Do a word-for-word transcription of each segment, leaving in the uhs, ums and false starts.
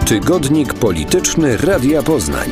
Tygodnik Polityczny Radia Poznań.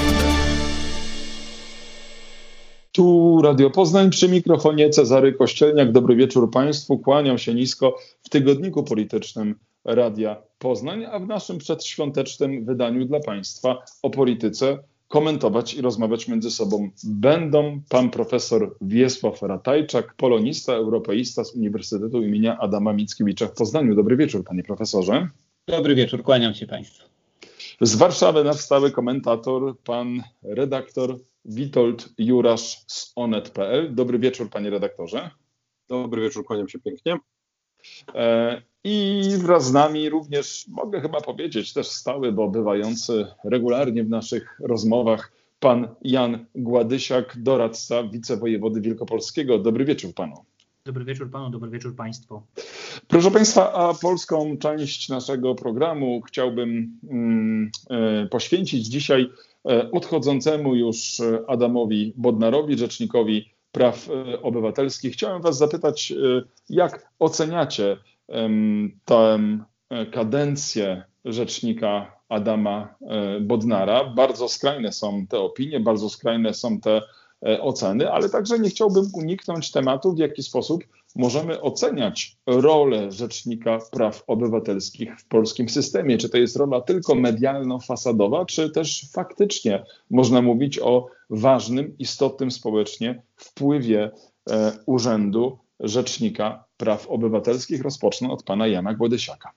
Tu Radio Poznań, przy mikrofonie Cezary Kościelniak. Dobry wieczór Państwu, kłaniam się nisko w Tygodniku Politycznym Radia Poznań, a w naszym przedświątecznym wydaniu dla Państwa o polityce komentować i rozmawiać między sobą będą pan profesor Wiesław Ratajczak, polonista, europeista z Uniwersytetu imienia Adama Mickiewicza w Poznaniu. Dobry wieczór, panie profesorze. Dobry wieczór, kłaniam się Państwu. Z Warszawy nasz stały komentator, pan redaktor Witold Jurasz z onet kropka pe el. Dobry wieczór, panie redaktorze. Dobry wieczór, kłaniam się pięknie. E, I wraz z nami również, mogę chyba powiedzieć, też stały, bo bywający regularnie w naszych rozmowach, pan Jan Gładysiak, doradca wicewojewody wielkopolskiego. Dobry wieczór panu. Dobry wieczór panu, dobry wieczór państwu. Proszę państwa, a polską część naszego programu chciałbym mm, e, poświęcić dzisiaj e, odchodzącemu już Adamowi Bodnarowi, rzecznikowi praw e, obywatelskich. Chciałem was zapytać, e, jak oceniacie e, tę kadencję rzecznika Adama e, Bodnara? Bardzo skrajne są te opinie, bardzo skrajne są te oceny, ale także nie chciałbym uniknąć tematu, w jaki sposób możemy oceniać rolę Rzecznika Praw Obywatelskich w polskim systemie. Czy to jest rola tylko medialno-fasadowa, czy też faktycznie można mówić o ważnym, istotnym społecznie wpływie e, Urzędu Rzecznika Praw Obywatelskich. Rozpocznę od pana Jana Gładysiaka.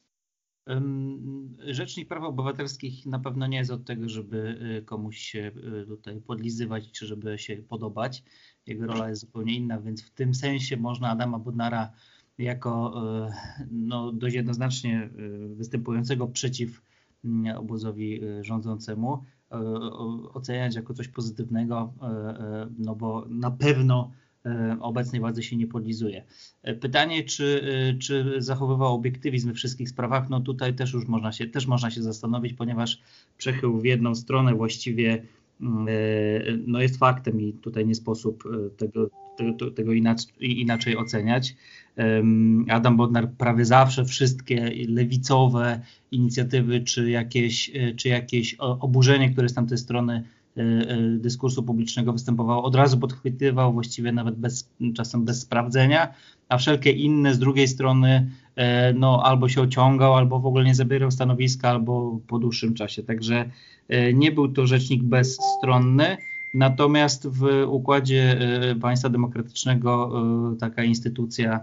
Rzecznik Praw Obywatelskich na pewno nie jest od tego, żeby komuś się tutaj podlizywać, czy żeby się podobać. Jego rola jest zupełnie inna, więc w tym sensie można Adama Bodnara jako no, dość jednoznacznie występującego przeciw obozowi rządzącemu oceniać jako coś pozytywnego, no bo na pewno obecnej władzy się nie podlizuje. Pytanie, czy, czy zachowywał obiektywizm we wszystkich sprawach, no tutaj też już można się, też można się zastanowić, ponieważ przechył w jedną stronę właściwie no jest faktem i tutaj nie sposób tego, tego, tego inaczej, inaczej oceniać. Adam Bodnar prawie zawsze wszystkie lewicowe inicjatywy, czy jakieś, czy jakieś oburzenie, które z tamtej strony dyskursu publicznego występowało, od razu podchwytywał, właściwie nawet bez, czasem bez sprawdzenia, a wszelkie inne z drugiej strony no, albo się ociągał, albo w ogóle nie zabierał stanowiska, albo po dłuższym czasie. Także nie był to rzecznik bezstronny, natomiast w układzie państwa demokratycznego taka instytucja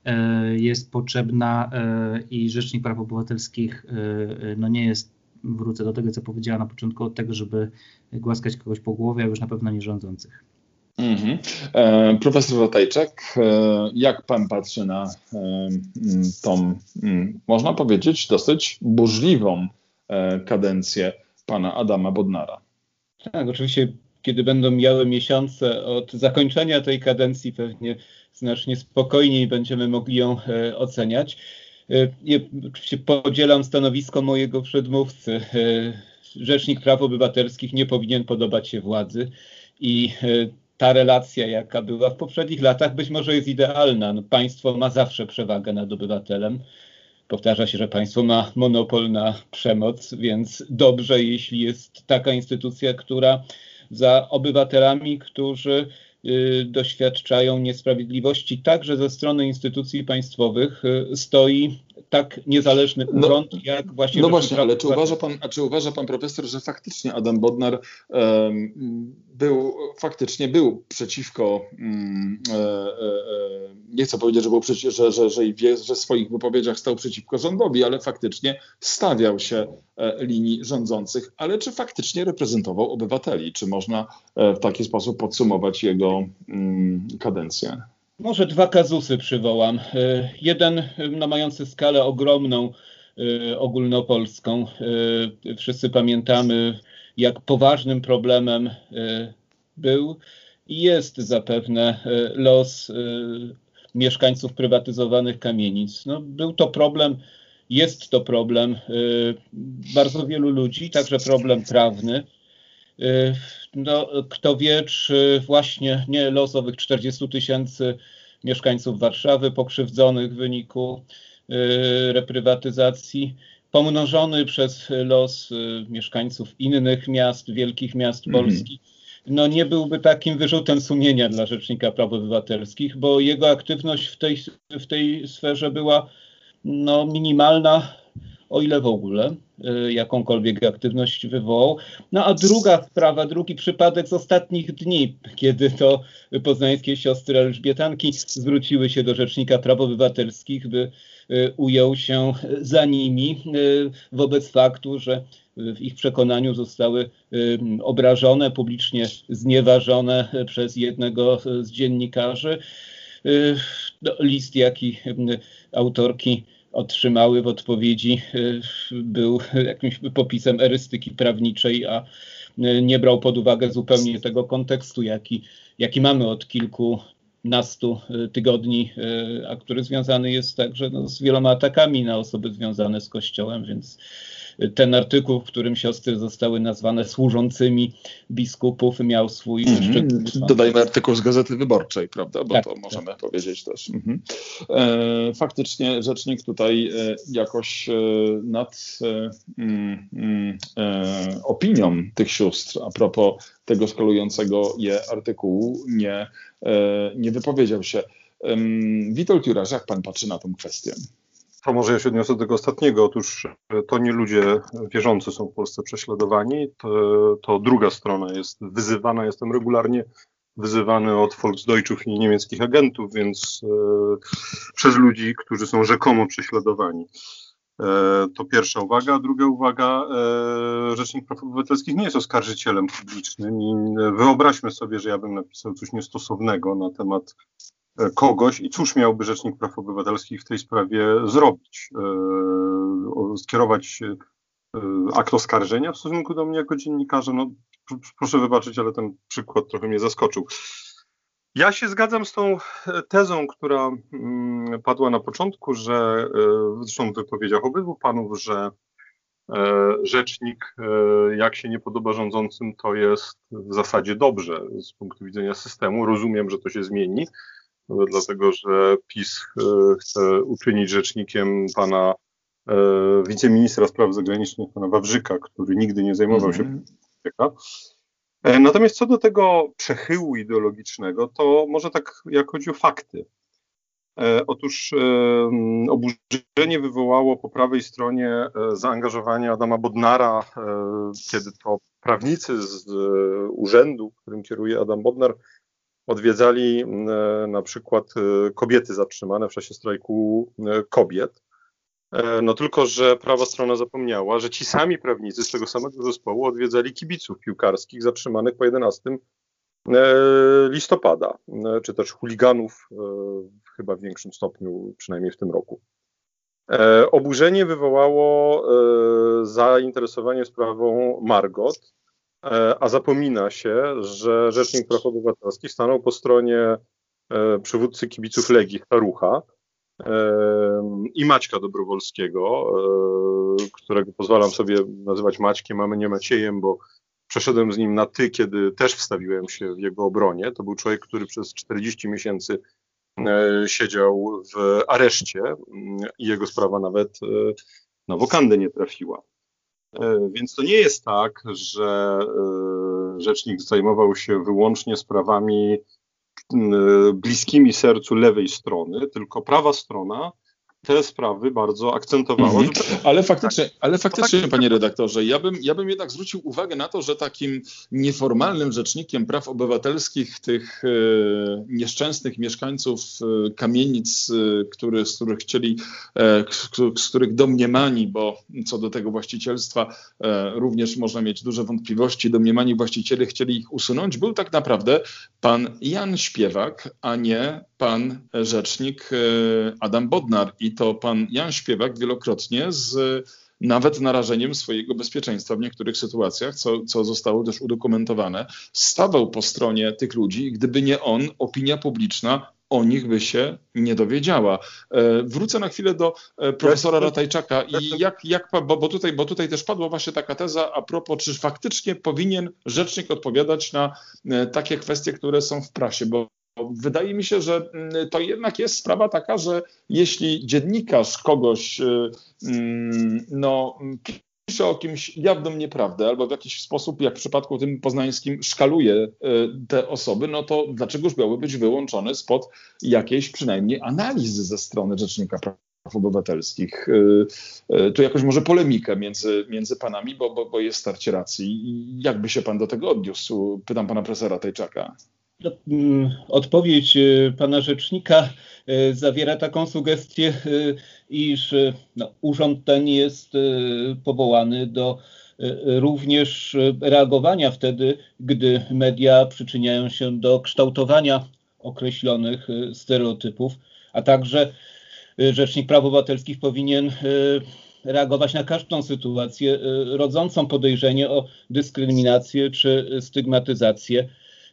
jest potrzebna i Rzecznik Praw Obywatelskich no, nie jest, wrócę do tego, co powiedziała na początku, od tego, żeby głaskać kogoś po głowie, a już na pewno nie rządzących. Mm-hmm. E, profesor Ratajczak, e, jak pan patrzy na e, tą, m, można powiedzieć, dosyć burzliwą e, kadencję pana Adama Bodnara? Tak, oczywiście, kiedy będą miały miesiące od zakończenia tej kadencji, pewnie znacznie spokojniej będziemy mogli ją e, oceniać. Ja oczywiście podzielam stanowisko mojego przedmówcy. Rzecznik Praw Obywatelskich nie powinien podobać się władzy i ta relacja, jaka była w poprzednich latach, być może jest idealna. No, państwo ma zawsze przewagę nad obywatelem. Powtarza się, że państwo ma monopol na przemoc, więc dobrze, jeśli jest taka instytucja, która za obywatelami, którzy doświadczają niesprawiedliwości także ze strony instytucji państwowych, stoi tak niezależny urząd, no, jak właśnie... No właśnie, ale czy uważa pan, a czy uważa pan profesor, że faktycznie Adam Bodnar um, był, faktycznie był przeciwko, um, e, e, nie chcę powiedzieć, że był przeciw, że, że, że, wie, że w swoich wypowiedziach stał przeciwko rządowi, ale faktycznie stawiał się e, linii rządzących, ale czy faktycznie reprezentował obywateli? Czy można e, w taki sposób podsumować jego um, kadencję? Może dwa kazusy przywołam. Jeden no, mający skalę ogromną, ogólnopolską. Wszyscy pamiętamy, jak poważnym problemem był i jest zapewne los mieszkańców prywatyzowanych kamienic. No, był to problem, jest to problem bardzo wielu ludzi, także problem prawny. No, kto wie, czy właśnie nie los owych czterdziestu tysięcy mieszkańców Warszawy pokrzywdzonych w wyniku reprywatyzacji pomnożony przez los mieszkańców innych miast, wielkich miast Polski, no nie byłby takim wyrzutem sumienia dla Rzecznika Praw Obywatelskich, bo jego aktywność w tej, w tej sferze była no, minimalna, o ile w ogóle y, jakąkolwiek aktywność wywołał. No a druga sprawa, drugi przypadek z ostatnich dni, kiedy to poznańskie siostry Elżbietanki zwróciły się do Rzecznika Praw Obywatelskich, by y, ujął się za nimi y, wobec faktu, że w ich przekonaniu zostały y, obrażone, publicznie znieważone przez jednego z dziennikarzy. Y, no, list, jaki y, autorki otrzymały w odpowiedzi, był jakimś popisem erystyki prawniczej, a nie brał pod uwagę zupełnie tego kontekstu, jaki, jaki mamy od kilkunastu tygodni, a który związany jest także no, z wieloma atakami na osoby związane z Kościołem, więc ten artykuł, w którym siostry zostały nazwane służącymi biskupów, miał swój mm, szczególny... Dodajmy artykuł z Gazety Wyborczej, prawda? Bo tak, to możemy tak. powiedzieć też. Mhm. E, faktycznie rzecznik tutaj e, jakoś e, nad e, e, opinią tych sióstr a propos tego szkalującego je artykułu nie, e, nie wypowiedział się. E, Witold Jurasz, jak pan patrzy na tę kwestię? To może ja się odniosę do tego ostatniego. Otóż to nie ludzie wierzący są w Polsce prześladowani, to, to druga strona jest wyzywana. Jestem regularnie wyzywany od Volksdeutschów i niemieckich agentów, więc e, przez ludzi, którzy są rzekomo prześladowani. E, to pierwsza uwaga. A druga uwaga, e, Rzecznik Praw Obywatelskich nie jest oskarżycielem publicznym i wyobraźmy sobie, że ja bym napisał coś niestosownego na temat kogoś i cóż miałby Rzecznik Praw Obywatelskich w tej sprawie zrobić? E, skierować e, akt oskarżenia w stosunku do mnie jako dziennikarza? No, proszę wybaczyć, ale ten przykład trochę mnie zaskoczył. Ja się zgadzam z tą tezą, która mm, padła na początku, że e, zresztą w wypowiedziach obydwu panów, że e, rzecznik, e, jak się nie podoba rządzącym, to jest w zasadzie dobrze z punktu widzenia systemu. Rozumiem, że to się zmieni. Dlatego, że PiS chce uczynić rzecznikiem pana e, wiceministra spraw zagranicznych, pana Wawrzyka, który nigdy nie zajmował się polityką. E, natomiast co do tego przechyłu ideologicznego, to może tak jak chodzi o fakty. E, otóż e, oburzenie wywołało po prawej stronie e, zaangażowanie Adama Bodnara, e, kiedy to prawnicy z e, urzędu, którym kieruje Adam Bodnar, odwiedzali e, na przykład e, kobiety zatrzymane w czasie strajku e, kobiet. E, no tylko, że prawa strona zapomniała, że ci sami prawnicy z tego samego zespołu odwiedzali kibiców piłkarskich zatrzymanych po jedenastego listopada, e, czy też chuliganów e, chyba w większym stopniu, przynajmniej w tym roku. E, oburzenie wywołało e, zainteresowanie sprawą Margot, a zapomina się, że Rzecznik Praw Obywatelskich stanął po stronie e, przywódcy kibiców Legii Starucha e, i Maćka Dobrowolskiego, e, którego pozwalam sobie nazywać Maćkiem, a nie Maciejem, bo przeszedłem z nim na ty, kiedy też wstawiłem się w jego obronie. To był człowiek, który przez czterdzieści miesięcy e, siedział w areszcie i jego sprawa nawet e, na wokandę nie trafiła. Więc to nie jest tak, że rzecznik zajmował się wyłącznie sprawami bliskimi sercu lewej strony, tylko prawa strona te sprawy bardzo akcentowała. Mhm. Ale faktycznie, ale faktycznie, panie redaktorze, ja bym, ja bym jednak zwrócił uwagę na to, że takim nieformalnym rzecznikiem praw obywatelskich tych e, nieszczęsnych mieszkańców e, kamienic, e, który, z których chcieli, e, z których domniemani, bo co do tego właścicielstwa e, również można mieć duże wątpliwości, domniemani właściciele chcieli ich usunąć, był tak naprawdę pan Jan Śpiewak, a nie pan rzecznik Adam Bodnar. I to pan Jan Śpiewak wielokrotnie z nawet narażeniem swojego bezpieczeństwa w niektórych sytuacjach, co, co zostało też udokumentowane, stawał po stronie tych ludzi i gdyby nie on, opinia publiczna o nich by się nie dowiedziała. Wrócę na chwilę do profesora Ratajczaka i jak, jak bo, bo, tutaj, bo tutaj też padła właśnie taka teza a propos, czy faktycznie powinien rzecznik odpowiadać na takie kwestie, które są w prasie, bo wydaje mi się, że to jednak jest sprawa taka, że jeśli dziennikarz kogoś no, pisze o kimś jawną nieprawdę albo w jakiś sposób, jak w przypadku tym poznańskim, szkaluje te osoby, no to dlaczegoż miały być wyłączone spod jakiejś przynajmniej analizy ze strony Rzecznika Praw Obywatelskich? Tu jakoś może polemikę między, między panami, bo, bo, bo jest starcie racji. Jakby się pan do tego odniósł? Pytam pana profesora Tejczaka. No, odpowiedź pana rzecznika zawiera taką sugestię, iż no, urząd ten jest powołany do również reagowania wtedy, gdy media przyczyniają się do kształtowania określonych stereotypów, a także Rzecznik Praw Obywatelskich powinien reagować na każdą sytuację rodzącą podejrzenie o dyskryminację czy stygmatyzację.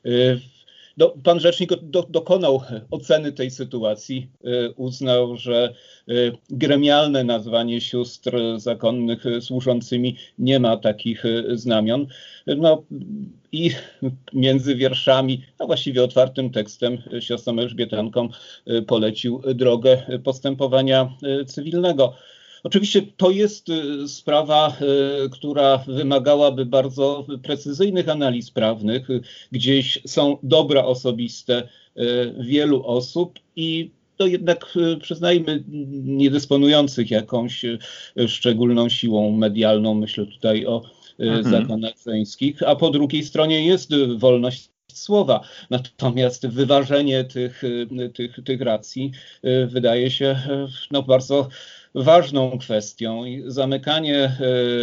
No, pan rzecznik do, dokonał oceny tej sytuacji, uznał, że gremialne nazwanie sióstr zakonnych służącymi nie ma takich znamion. No i między wierszami, a właściwie otwartym tekstem siostrom Elżbietankom polecił drogę postępowania cywilnego. Oczywiście to jest sprawa, która wymagałaby bardzo precyzyjnych analiz prawnych. Gdzieś są dobra osobiste wielu osób i to jednak, przyznajmy, nie dysponujących jakąś szczególną siłą medialną. Myślę tutaj o mhm. zakonach żeńskich, a po drugiej stronie jest wolność słowa. Natomiast wyważenie tych, tych, tych racji wydaje się no, bardzo ważną kwestią i zamykanie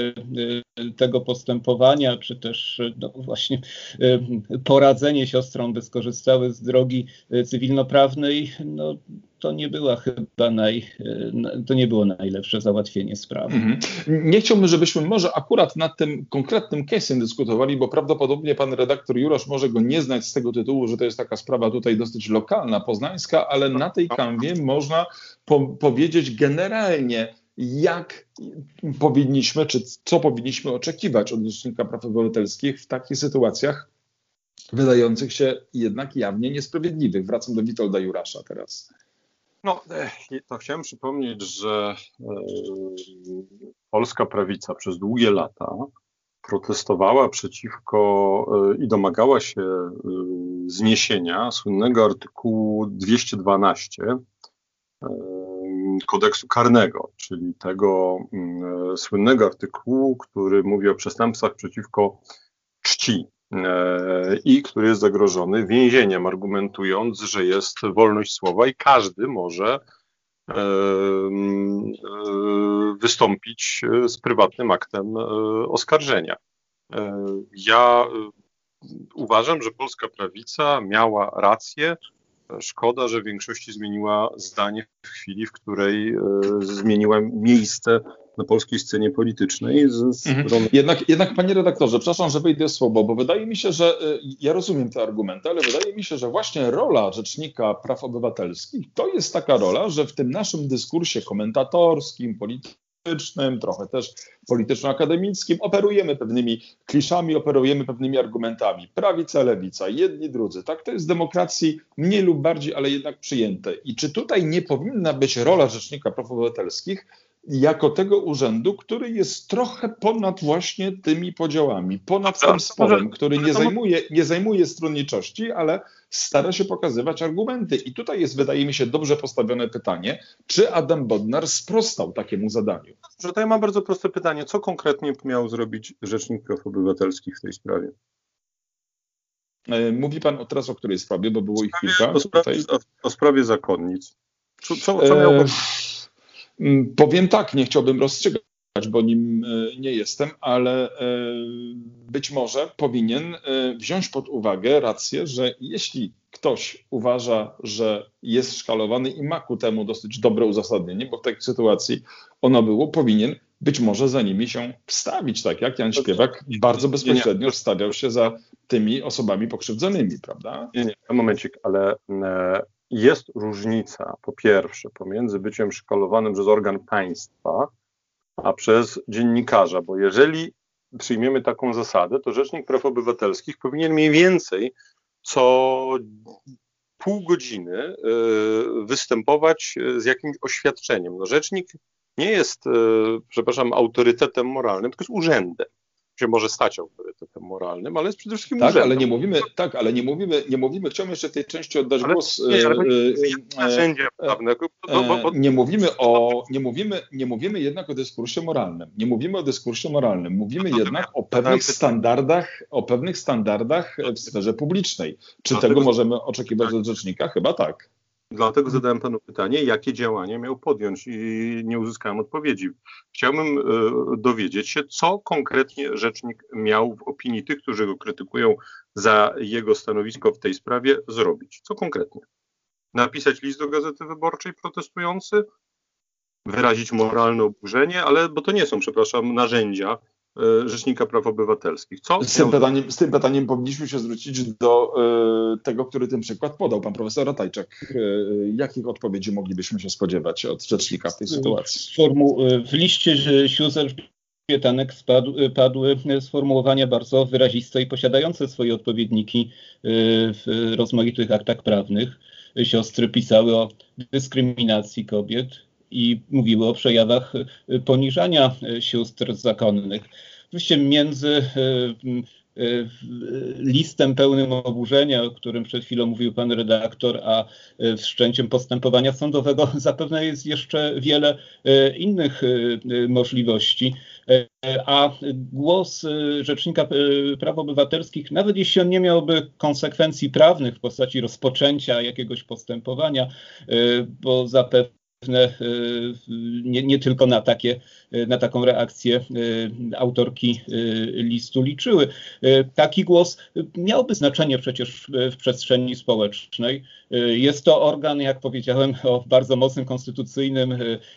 tego postępowania, czy też no właśnie poradzenie siostrom, by skorzystały z drogi cywilnoprawnej, no to nie była chyba naj, to nie było najlepsze załatwienie sprawy. Mhm. Nie chciałbym, żebyśmy może akurat nad tym konkretnym case'em dyskutowali, bo prawdopodobnie pan redaktor Jurosz może go nie znać z tego tytułu, że to jest taka sprawa tutaj dosyć lokalna, poznańska, ale na tej kanwie można po- powiedzieć generalnie, jak powinniśmy, czy co powinniśmy oczekiwać od Rzecznika Praw Obywatelskich w takich sytuacjach wydających się jednak jawnie niesprawiedliwych. Wracam do Witolda Jurasza teraz. No, to chciałem przypomnieć, że polska prawica przez długie lata protestowała przeciwko i domagała się zniesienia słynnego artykułu dwieście dwanaście kodeksu karnego, czyli tego słynnego artykułu, który mówi o przestępstwach przeciwko czci i który jest zagrożony więzieniem, argumentując, że jest wolność słowa i każdy może wystąpić z prywatnym aktem oskarżenia. Ja uważam, że polska prawica miała rację. Szkoda, że w większości zmieniła zdanie w chwili, w której zmieniła miejsce na polskiej scenie politycznej. Z mhm. jednak, jednak, panie redaktorze, przepraszam, że wejdę w słowo, bo wydaje mi się, że ja rozumiem te argumenty, ale wydaje mi się, że właśnie rola Rzecznika Praw Obywatelskich to jest taka rola, że w tym naszym dyskursie komentatorskim, politycznym, trochę też polityczno-akademickim operujemy pewnymi kliszami, operujemy pewnymi argumentami. Prawica, lewica, jedni, drudzy. Tak, to jest w demokracji mniej lub bardziej, ale jednak przyjęte. I czy tutaj nie powinna być rola Rzecznika Praw Obywatelskich jako tego urzędu, który jest trochę ponad właśnie tymi podziałami, ponad tym sporem, który nie zajmuje, nie zajmuje stronniczości, ale stara się pokazywać argumenty. I tutaj jest, wydaje mi się, dobrze postawione pytanie, czy Adam Bodnar sprostał takiemu zadaniu? Że to ja mam bardzo proste pytanie. Co konkretnie miał zrobić Rzecznik Praw Obywatelskich w tej sprawie? Mówi pan teraz o której sprawie, bo było ich kilka. O sprawie, o, o sprawie zakonnic. Co, co, co miał... E... Powiem tak, nie chciałbym rozstrzygać, bo nim nie jestem, ale być może powinien wziąć pod uwagę rację, że jeśli ktoś uważa, że jest szkalowany i ma ku temu dosyć dobre uzasadnienie, bo w takiej sytuacji ono było, powinien być może za nimi się wstawić, tak jak Jan Śpiewak bardzo bezpośrednio wstawiał się za tymi osobami pokrzywdzonymi, prawda? Nie, nie, momencik, ale... Jest różnica, po pierwsze, pomiędzy byciem szkalowanym przez organ państwa, a przez dziennikarza, bo jeżeli przyjmiemy taką zasadę, to Rzecznik Praw Obywatelskich powinien mniej więcej co pół godziny występować z jakimś oświadczeniem. No, rzecznik nie jest, przepraszam, autorytetem moralnym, tylko jest urzędem. Się może stać autorytetem moralnym, ale jest przede wszystkim tak, urzędem. Ale nie mówimy, tak, ale nie mówimy, nie mówimy, chciałbym jeszcze w tej części oddać ale głos. Nie, ale e, narzędzia prawne. Bo, bo, bo, nie mówimy o, nie mówimy, nie mówimy jednak o dyskursie moralnym. Nie mówimy o dyskursie moralnym. Mówimy jednak o pewnych standardach, o pewnych standardach w sferze publicznej. Czy tego możemy oczekiwać od rzecznika? Chyba tak. Dlatego zadałem panu pytanie, jakie działania miał podjąć i nie uzyskałem odpowiedzi. Chciałbym y, dowiedzieć się, co konkretnie rzecznik miał w opinii tych, którzy go krytykują za jego stanowisko w tej sprawie, zrobić. Co konkretnie? Napisać list do Gazety Wyborczej protestujący? Wyrazić moralne oburzenie? Ale, bo to nie są, przepraszam, narzędzia Rzecznika Praw Obywatelskich. Co? Z tym, pytaniem, z tym pytaniem powinniśmy się zwrócić do y, tego, który ten przykład podał, pan profesor Ratajczak. Y, jakich odpowiedzi moglibyśmy się spodziewać od rzecznika w tej sytuacji? Formu, w liście sióstr Elżbietanek padły sformułowania bardzo wyraziste i posiadające swoje odpowiedniki w rozmaitych aktach prawnych. Siostry pisały o dyskryminacji kobiet i mówiły o przejawach poniżania sióstr zakonnych. Oczywiście między listem pełnym oburzenia, o którym przed chwilą mówił pan redaktor, a wszczęciem postępowania sądowego zapewne jest jeszcze wiele innych możliwości. A głos Rzecznika Praw Obywatelskich, nawet jeśli on nie miałby konsekwencji prawnych w postaci rozpoczęcia jakiegoś postępowania, bo zapewne Nie, nie tylko na, takie, na taką reakcję autorki listu liczyły. Taki głos miałby znaczenie przecież w przestrzeni społecznej. Jest to organ, jak powiedziałem, o bardzo mocnym konstytucyjnym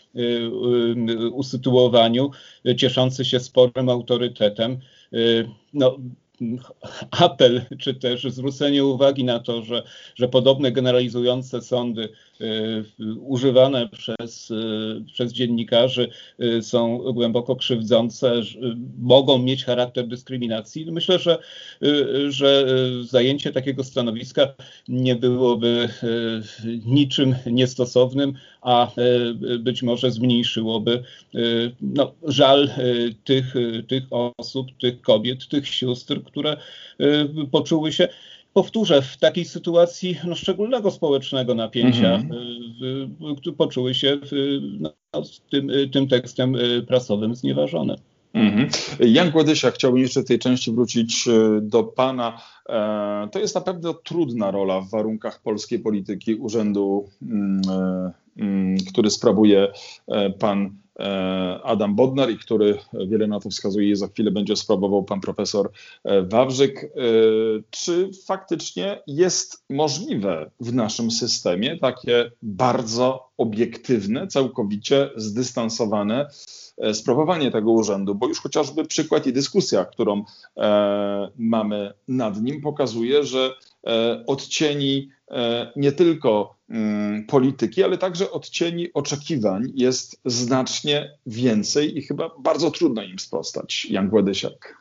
usytuowaniu, cieszący się sporym autorytetem. No, apel, czy też zwrócenie uwagi na to, że, że podobne generalizujące sądy y, używane przez, y, przez dziennikarzy y, są głęboko krzywdzące, y, mogą mieć charakter dyskryminacji. Myślę, że, y, że zajęcie takiego stanowiska nie byłoby y, niczym niestosownym, a y, być może zmniejszyłoby y, no, żal y, tych, y, tych osób, tych kobiet, tych sióstr, które y, poczuły się, powtórzę, w takiej sytuacji no, szczególnego społecznego napięcia, mm-hmm. y, y, poczuły się y, no, tym, y, tym tekstem y, prasowym znieważone. Mm-hmm. Jan Głodysia, chciałbym jeszcze w tej części wrócić y, do pana. E, to jest na pewno trudna rola w warunkach polskiej polityki urzędu, y, y, który sprawuje y, pan Adam Bodnar i który, wiele na to wskazuje, za chwilę będzie sprawował pan profesor Wawrzyk. Czy faktycznie jest możliwe w naszym systemie takie bardzo obiektywne, całkowicie zdystansowane sprawowanie tego urzędu? Bo już chociażby przykład i dyskusja, którą e, mamy nad nim, pokazuje, że e, odcieni e, nie tylko m, polityki, ale także odcieni oczekiwań jest znacznie więcej i chyba bardzo trudno im sprostać. Jan Głodysiak.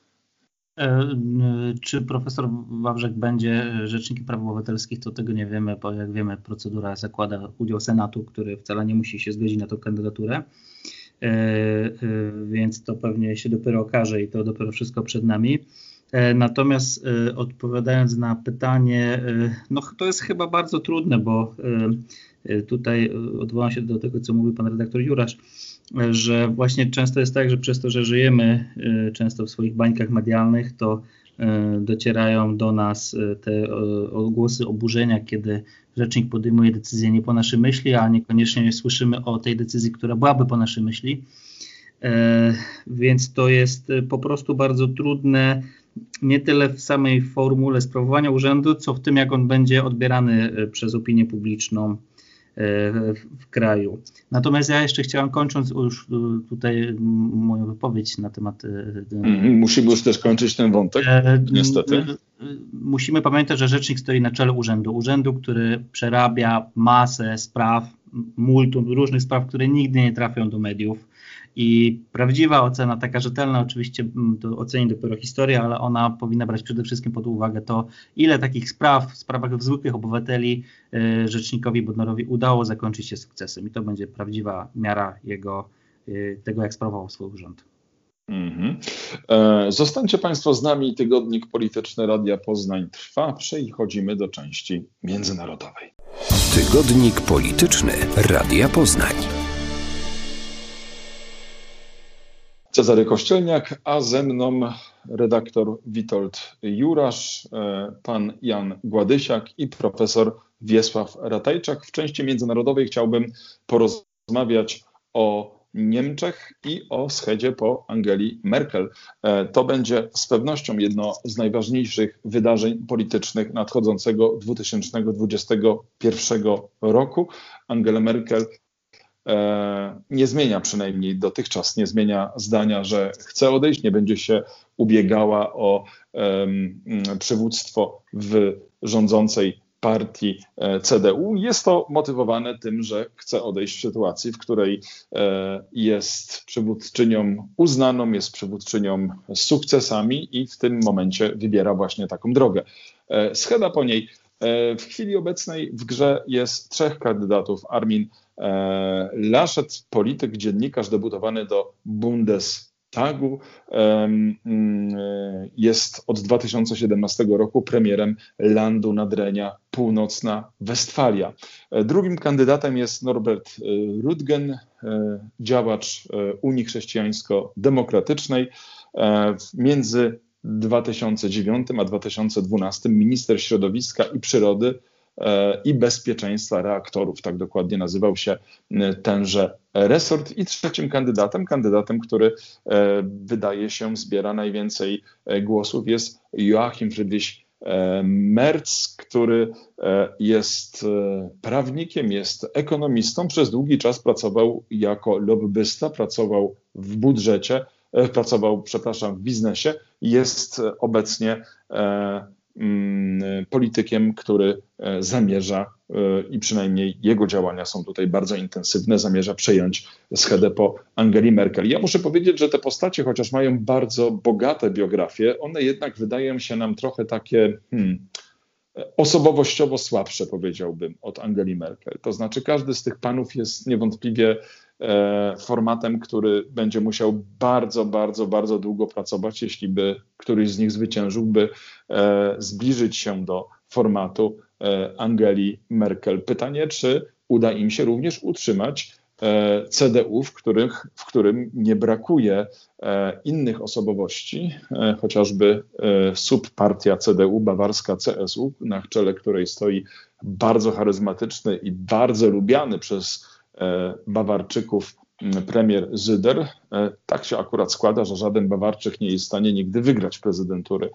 Czy profesor Wawrzyk będzie rzecznikiem praw obywatelskich, to tego nie wiemy, bo jak wiemy, procedura zakłada udział Senatu, który wcale nie musi się zgodzić na tę kandydaturę. Więc to pewnie się dopiero okaże i to dopiero wszystko przed nami. Natomiast odpowiadając na pytanie, no to jest chyba bardzo trudne, bo tutaj odwołam się do tego, co mówił pan redaktor Jurasz, że właśnie często jest tak, że przez to, że żyjemy często w swoich bańkach medialnych, to docierają do nas te głosy oburzenia, kiedy rzecznik podejmuje decyzję nie po naszej myśli, a niekoniecznie słyszymy o tej decyzji, która byłaby po naszej myśli. Więc to jest po prostu bardzo trudne, nie tyle w samej formule sprawowania urzędu, co w tym, jak on będzie odbierany przez opinię publiczną w kraju. Natomiast ja jeszcze chciałam, kończąc już tutaj moją wypowiedź na temat... Musimy już też kończyć ten wątek, niestety. Musimy pamiętać, że rzecznik stoi na czele urzędu. Urzędu, który przerabia masę spraw multum różnych spraw, które nigdy nie trafią do mediów. I prawdziwa ocena, taka rzetelna, oczywiście to oceni dopiero historia, ale ona powinna brać przede wszystkim pod uwagę to, ile takich spraw w sprawach zwykłych obywateli rzecznikowi Bodnarowi udało zakończyć się sukcesem. I to będzie prawdziwa miara jego, tego, jak sprawował swój urząd. Mm-hmm. E, zostańcie Państwo z nami. Tygodnik Polityczny Radia Poznań trwa. Przechodzimy do części międzynarodowej. Tygodnik Polityczny Radia Poznań. Cezary Kościelniak, a ze mną redaktor Witold Jurasz, pan Jan Gładysiak i profesor Wiesław Ratajczak. W części międzynarodowej chciałbym porozmawiać o Niemczech i o schedzie po Angeli Merkel. To będzie z pewnością jedno z najważniejszych wydarzeń politycznych nadchodzącego dwa tysiące dwudziestego pierwszego roku. Angela Merkel nie zmienia, przynajmniej dotychczas nie zmienia zdania, że chce odejść, nie będzie się ubiegała o um, przywództwo w rządzącej partii C D U. Jest to motywowane tym, że chce odejść w sytuacji, w której e, jest przywódczynią uznaną, jest przywódczynią z sukcesami i w tym momencie wybiera właśnie taką drogę. E, scheda po niej. E, w chwili obecnej w grze jest trzech kandydatów. Armin e, Laschet, polityk, dziennikarz debiutowany do Bundestagu, e, jest od dwa tysiące siedemnastego roku premierem landu Nadrenia Północna Westfalia. E, drugim kandydatem jest Norbert e, Röttgen, e, działacz e, Unii Chrześcijańsko-Demokratycznej. E, między dwa tysiące dziewiątym a dwa tysiące dwunastym minister środowiska i przyrody e, i bezpieczeństwa reaktorów, tak dokładnie nazywał się tenże resort. I trzecim kandydatem, kandydatem, który e, wydaje się zbiera najwięcej głosów, jest Joachim Friedrich e, Merz, który e, jest e, prawnikiem, jest ekonomistą. Przez długi czas pracował jako lobbysta, pracował w budżecie, pracował, przepraszam, w biznesie, jest obecnie e, mm, politykiem, który e, zamierza, e, i przynajmniej jego działania są tutaj bardzo intensywne, zamierza przejąć schedę po Angeli Merkel. Ja muszę powiedzieć, że te postacie, chociaż mają bardzo bogate biografie, one jednak wydają się nam trochę takie hmm, osobowościowo słabsze, powiedziałbym, od Angeli Merkel. To znaczy każdy z tych panów jest niewątpliwie formatem, który będzie musiał bardzo, bardzo, bardzo długo pracować, jeśli by któryś z nich zwyciężył, by zbliżyć się do formatu Angeli Merkel. Pytanie, czy uda im się również utrzymać C D U, w, których, w którym nie brakuje innych osobowości, chociażby subpartia C D U, bawarska C S U, na czele której stoi bardzo charyzmatyczny i bardzo lubiany przez Bawarczyków premier Zyder. Tak się akurat składa, że żaden Bawarczyk nie jest w stanie nigdy wygrać prezydentury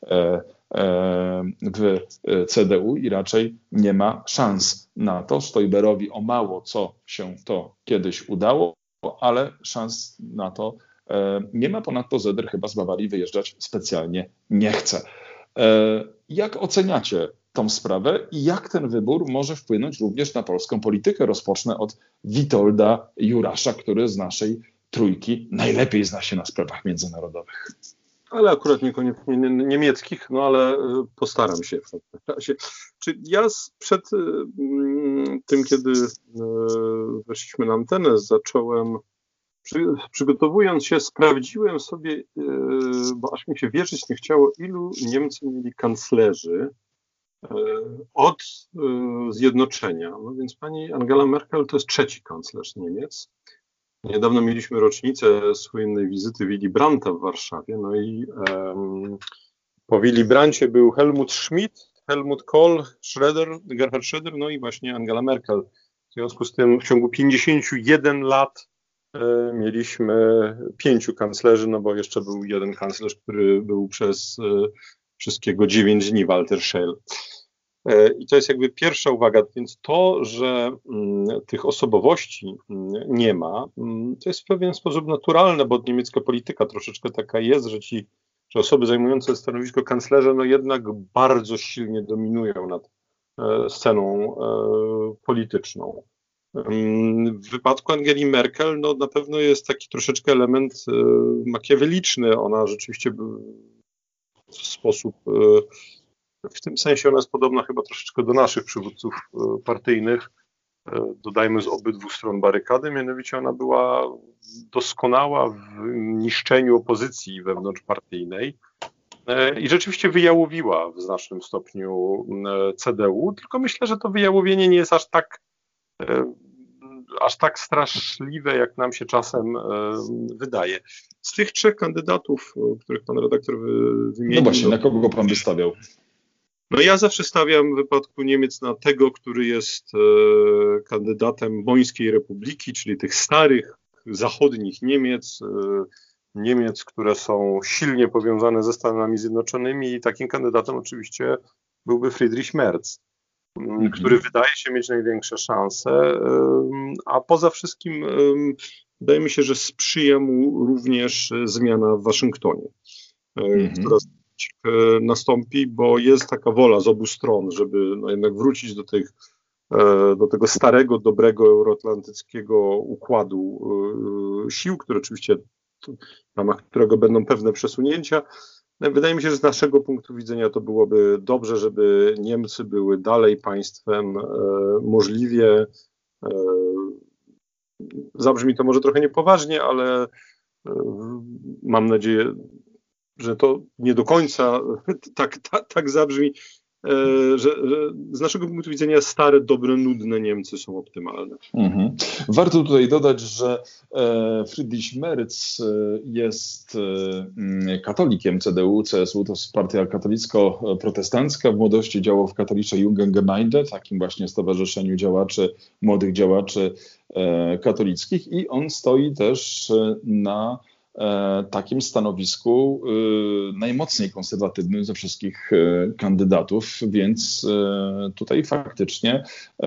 w C D U i raczej nie ma szans na to. Stoiberowi o mało co się to kiedyś udało, ale szans na to nie ma. Ponadto Zyder chyba z Bawarii wyjeżdżać specjalnie nie chce. Jak oceniacie tą sprawę i jak ten wybór może wpłynąć również na polską politykę? Rozpocznę od Witolda Jurasza, który z naszej trójki najlepiej zna się na sprawach międzynarodowych. Ale akurat niekoniecznie niemieckich, no ale postaram się w takim razie. Czy ja przed tym, kiedy weszliśmy na antenę, zacząłem, przy, przygotowując się, sprawdziłem sobie, bo aż mi się wierzyć nie chciało, ilu Niemcy mieli kanclerzy od zjednoczenia. No więc pani Angela Merkel to jest trzeci kanclerz Niemiec. Niedawno mieliśmy rocznicę słynnej wizyty Willy Brandta w Warszawie. No i um, po Willy Brandcie był Helmut Schmidt, Helmut Kohl, Schröder, Gerhard Schröder, no i właśnie Angela Merkel. W związku z tym w ciągu pięćdziesięciu jeden lat e, mieliśmy pięciu kanclerzy, no bo jeszcze był jeden kanclerz, który był przez e, wszystkiego dziewięć dni, Walter Scheel. I to jest jakby pierwsza uwaga, więc to, że mm, tych osobowości mm, nie ma, mm, to jest w pewien sposób naturalne, bo niemiecka polityka troszeczkę taka jest, że ci że osoby zajmujące stanowisko kanclerza no jednak bardzo silnie dominują nad e, sceną e, polityczną. W wypadku Angeli Merkel no, na pewno jest taki troszeczkę element makiaweliczny. Ona rzeczywiście w sposób, w tym sensie ona jest podobna chyba troszeczkę do naszych przywódców partyjnych, dodajmy z obydwu stron barykady, mianowicie ona była doskonała w niszczeniu opozycji wewnątrzpartyjnej i rzeczywiście wyjałowiła w znacznym stopniu C D U, tylko myślę, że to wyjałowienie nie jest aż tak aż tak straszliwe, jak nam się czasem wydaje. Z tych trzech kandydatów, których pan redaktor wymienił... No właśnie, na kogo pan by stawiał? No ja zawsze stawiam w wypadku Niemiec na tego, który jest kandydatem Bońskiej Republiki, czyli tych starych, zachodnich Niemiec, Niemiec, które są silnie powiązane ze Stanami Zjednoczonymi i takim kandydatem oczywiście byłby Friedrich Merz, mm-hmm. który wydaje się mieć największe szanse, a poza wszystkim wydaje mi się, że sprzyja mu również zmiana w Waszyngtonie, mm-hmm. która nastąpi, bo jest taka wola z obu stron, żeby no jednak wrócić do, tych, do tego starego, dobrego euroatlantyckiego układu sił, który oczywiście w ramach którego będą pewne przesunięcia. Wydaje mi się, że z naszego punktu widzenia to byłoby dobrze, żeby Niemcy były dalej państwem możliwie, zabrzmi to może trochę niepoważnie, ale mam nadzieję, że to nie do końca tak, tak, tak zabrzmi, że, że z naszego punktu widzenia stare, dobre, nudne Niemcy są optymalne. Mhm. Warto tutaj dodać, że Friedrich Merz jest katolikiem C D U, C S U, to jest partia katolicko-protestancka. W młodości działał w katolicznej Jugendgemeinde, takim właśnie stowarzyszeniu działaczy, młodych działaczy katolickich, i on stoi też na takim stanowisku najmocniej konserwatywnym ze wszystkich kandydatów, więc tutaj faktycznie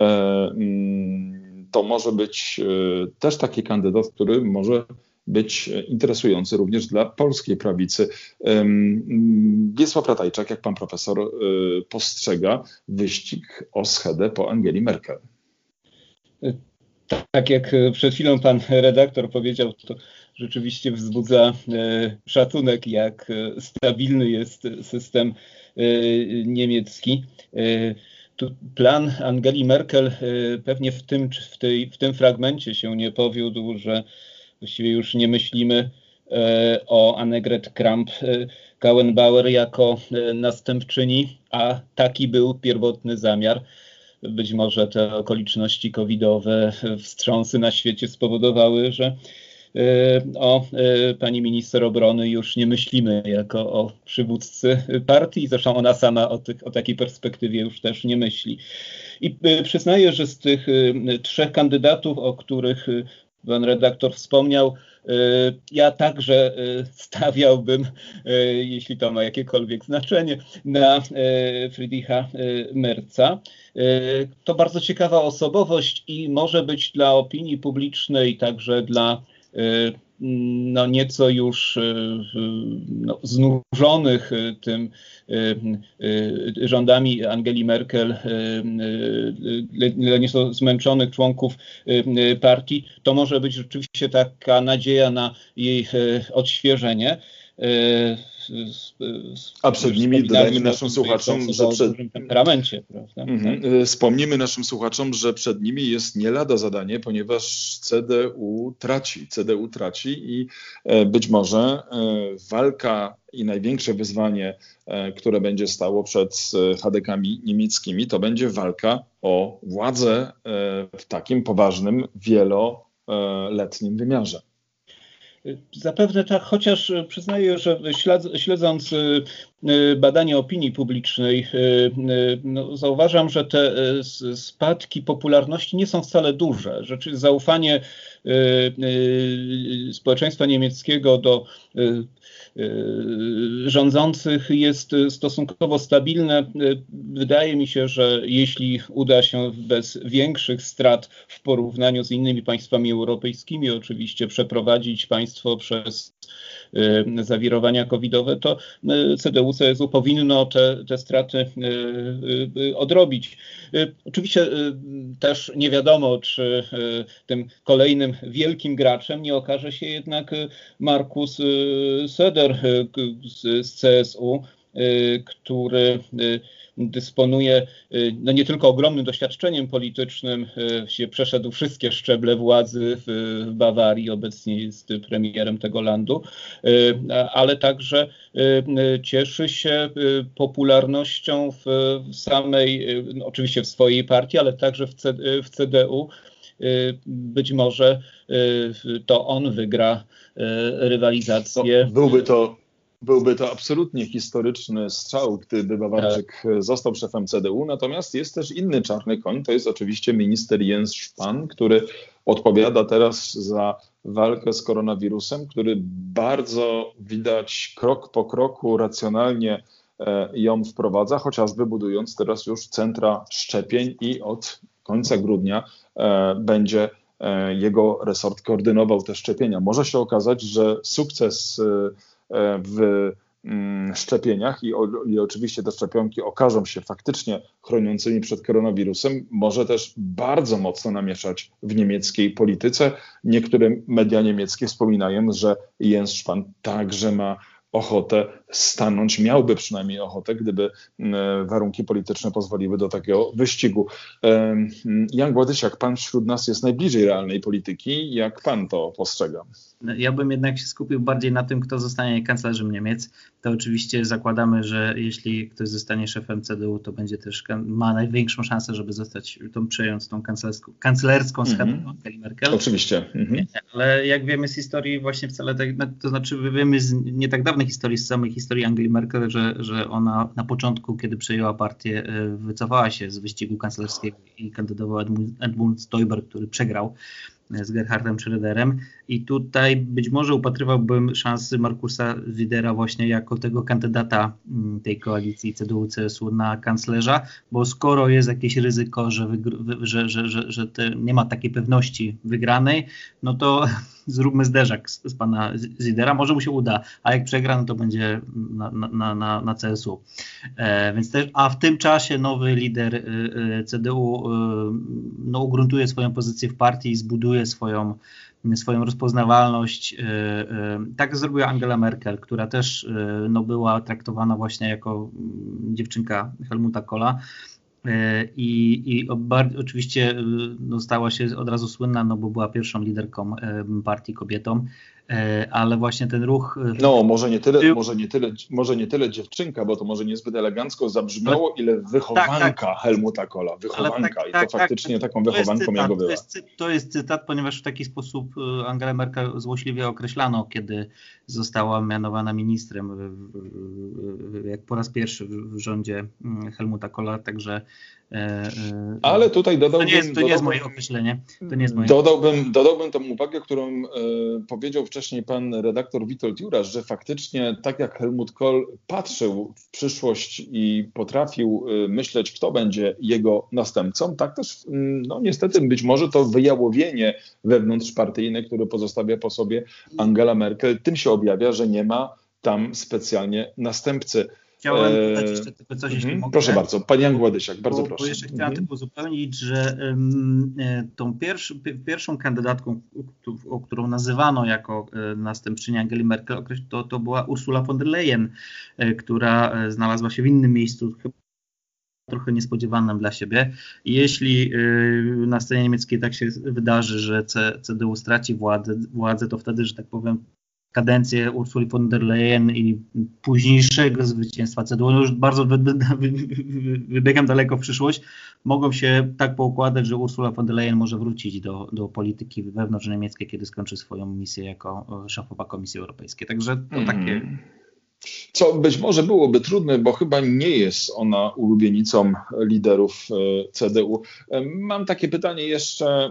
to może być też taki kandydat, który może być interesujący również dla polskiej prawicy. Wiesław Ratajczak, jak pan profesor postrzega wyścig o schedę po Angeli Merkel? Tak jak przed chwilą pan redaktor powiedział, to rzeczywiście wzbudza szacunek, jak stabilny jest system niemiecki. Tu plan Angeli Merkel pewnie w tym, w, tej, w tym fragmencie się nie powiódł, że właściwie już nie myślimy o Annegret Kramp-Karrenbauer jako następczyni, a taki był pierwotny zamiar. Być może te okoliczności covidowe, wstrząsy na świecie spowodowały, że o pani minister obrony już nie myślimy jako o przywódcy partii. Zresztą ona sama o, tych, o takiej perspektywie już też nie myśli. I przyznaję, że z tych trzech kandydatów, o których pan redaktor wspomniał, ja także stawiałbym, jeśli to ma jakiekolwiek znaczenie, na Friedricha Merza. To bardzo ciekawa osobowość i może być dla opinii publicznej, także dla no nieco już no, znużonych tym rządami Angeli Merkel, dla nieco zmęczonych członków partii, to może być rzeczywiście taka nadzieja na jej odświeżenie. A przed nimi dodajmy naszym słuchaczom, że przed... temperamencie, prawda? Mhm. Wspomnimy naszym słuchaczom, że przed nimi jest nie lada zadanie, ponieważ C D U traci. C D U traci i być może walka i największe wyzwanie, które będzie stało przed H D K-ami niemieckimi, to będzie walka o władzę w takim poważnym, wieloletnim wymiarze. Zapewne tak, chociaż przyznaję, że śledząc badania opinii publicznej, no, zauważam, że te spadki popularności nie są wcale duże. Rzeczy, zaufanie społeczeństwa niemieckiego do rządzących jest stosunkowo stabilne. Wydaje mi się, że jeśli uda się bez większych strat w porównaniu z innymi państwami europejskimi oczywiście przeprowadzić państwo przez zawirowania covidowe, to C D U C S U powinno te, te straty odrobić. Oczywiście też nie wiadomo, czy tym kolejnym wielkim graczem nie okaże się jednak Markus Söder z C S U, który dysponuje no nie tylko ogromnym doświadczeniem politycznym, się przeszedł wszystkie szczeble władzy w Bawarii, obecnie jest premierem tego landu, ale także cieszy się popularnością w samej, no oczywiście w swojej partii, ale także w, C, w C D U. Być może to on wygra rywalizację. No, byłby to Byłby to absolutnie historyczny strzał, gdyby Bawarczyk został szefem C D U, natomiast jest też inny czarny koń, to jest oczywiście minister Jens Spahn, który odpowiada teraz za walkę z koronawirusem, który bardzo widać krok po kroku racjonalnie ją wprowadza, chociażby budując teraz już centra szczepień i od końca grudnia będzie jego resort koordynował te szczepienia. Może się okazać, że sukces w szczepieniach i, o, i oczywiście te szczepionki okażą się faktycznie chroniącymi przed koronawirusem, może też bardzo mocno namieszać w niemieckiej polityce. Niektóre media niemieckie wspominają, że Jens Spahn także ma ochotę stanąć, miałby przynajmniej ochotę, gdyby warunki polityczne pozwoliły do takiego wyścigu. Jan Gładysiak, pan wśród nas jest najbliżej realnej polityki. Jak pan to postrzega? Ja bym jednak się skupił bardziej na tym, kto zostanie kanclerzem Niemiec. To oczywiście zakładamy, że jeśli ktoś zostanie szefem C D U, to będzie też, ma największą szansę, żeby zostać, tą, przejąć tą kanclerską, kanclerską schedę mm-hmm. Angeli Merkel. Oczywiście. Mm-hmm. Ale jak wiemy z historii właśnie wcale tak, to znaczy wiemy z nie tak dawnej historii, z samej historii Angeli Merkel, że, że ona na początku, kiedy przejęła partię, wycofała się z wyścigu kanclerskiego i kandydował Edmund, Edmund Stoiber, który przegrał z Gerhardem Schröderem i tutaj być może upatrywałbym szansy Markusa Södera właśnie jako tego kandydata tej koalicji C D U-C S U na kanclerza, bo skoro jest jakieś ryzyko, że, wygr- że, że, że, że te nie ma takiej pewności wygranej, no to zróbmy zderzak z, z pana Södera, może mu się uda, a jak przegra, no to będzie na, na, na, na C S U. E, więc też, a w tym czasie nowy lider y, C D U y, no, ugruntuje swoją pozycję w partii i zbuduje swoją, swoją rozpoznawalność. Y, y, tak zrobiła Angela Merkel, która też y, no, była traktowana właśnie jako y, dziewczynka Helmuta Kohla. I, i oczywiście no, stała się od razu słynna, no bo była pierwszą liderką partii kobietą, ale właśnie ten ruch... No może nie tyle, może nie tyle, może nie tyle dziewczynka, bo to może niezbyt elegancko zabrzmiało, ile wychowanka tak, tak. Helmuta Kohla, wychowanka tak, i to tak, faktycznie tak, taką wychowanką to jego była. To jest, to jest cytat, ponieważ w taki sposób Angela Merkel złośliwie określano, kiedy została mianowana ministrem jak po raz pierwszy w rządzie Helmuta Kohla, także ale tutaj dodałbym... To nie jest, to nie jest moje określenie. To nie jest moje dodałbym, dodałbym tą uwagę, którą e, powiedział wcześniej pan redaktor Witold Jurasz, że faktycznie tak jak Helmut Kohl patrzył w przyszłość i potrafił e, myśleć, kto będzie jego następcą, tak też no niestety być może to wyjałowienie wewnątrzpartyjne, które pozostawia po sobie Angela Merkel, tym się objawia, że nie ma tam specjalnie następcy. Chciałem dodać jeszcze tylko coś, jeśli mm-hmm. mogę. Proszę bardzo, pan Jan Gładysiak, bardzo bo, proszę. Bo jeszcze chciałem mm-hmm. tylko uzupełnić, że um, tą pierwszy, pierwszą kandydatką, o którą nazywano jako następczynią Angeli Merkel, to, to była Ursula von der Leyen, która znalazła się w innym miejscu, chyba trochę niespodziewanym dla siebie. I jeśli yy, na scenie niemieckiej tak się wydarzy, że C, CDU straci władzę, władzę, to wtedy, że tak powiem, kadencję Ursuli von der Leyen i późniejszego zwycięstwa C D U, no już bardzo wy, wy, wy, wybiegam daleko w przyszłość, mogą się tak poukładać, że Ursula von der Leyen może wrócić do, do polityki wewnątrz niemieckiej, kiedy skończy swoją misję jako szefowa Komisji Europejskiej. Także to mm. takie... Co być może byłoby trudne, bo chyba nie jest ona ulubienicą liderów C D U. Mam takie pytanie jeszcze.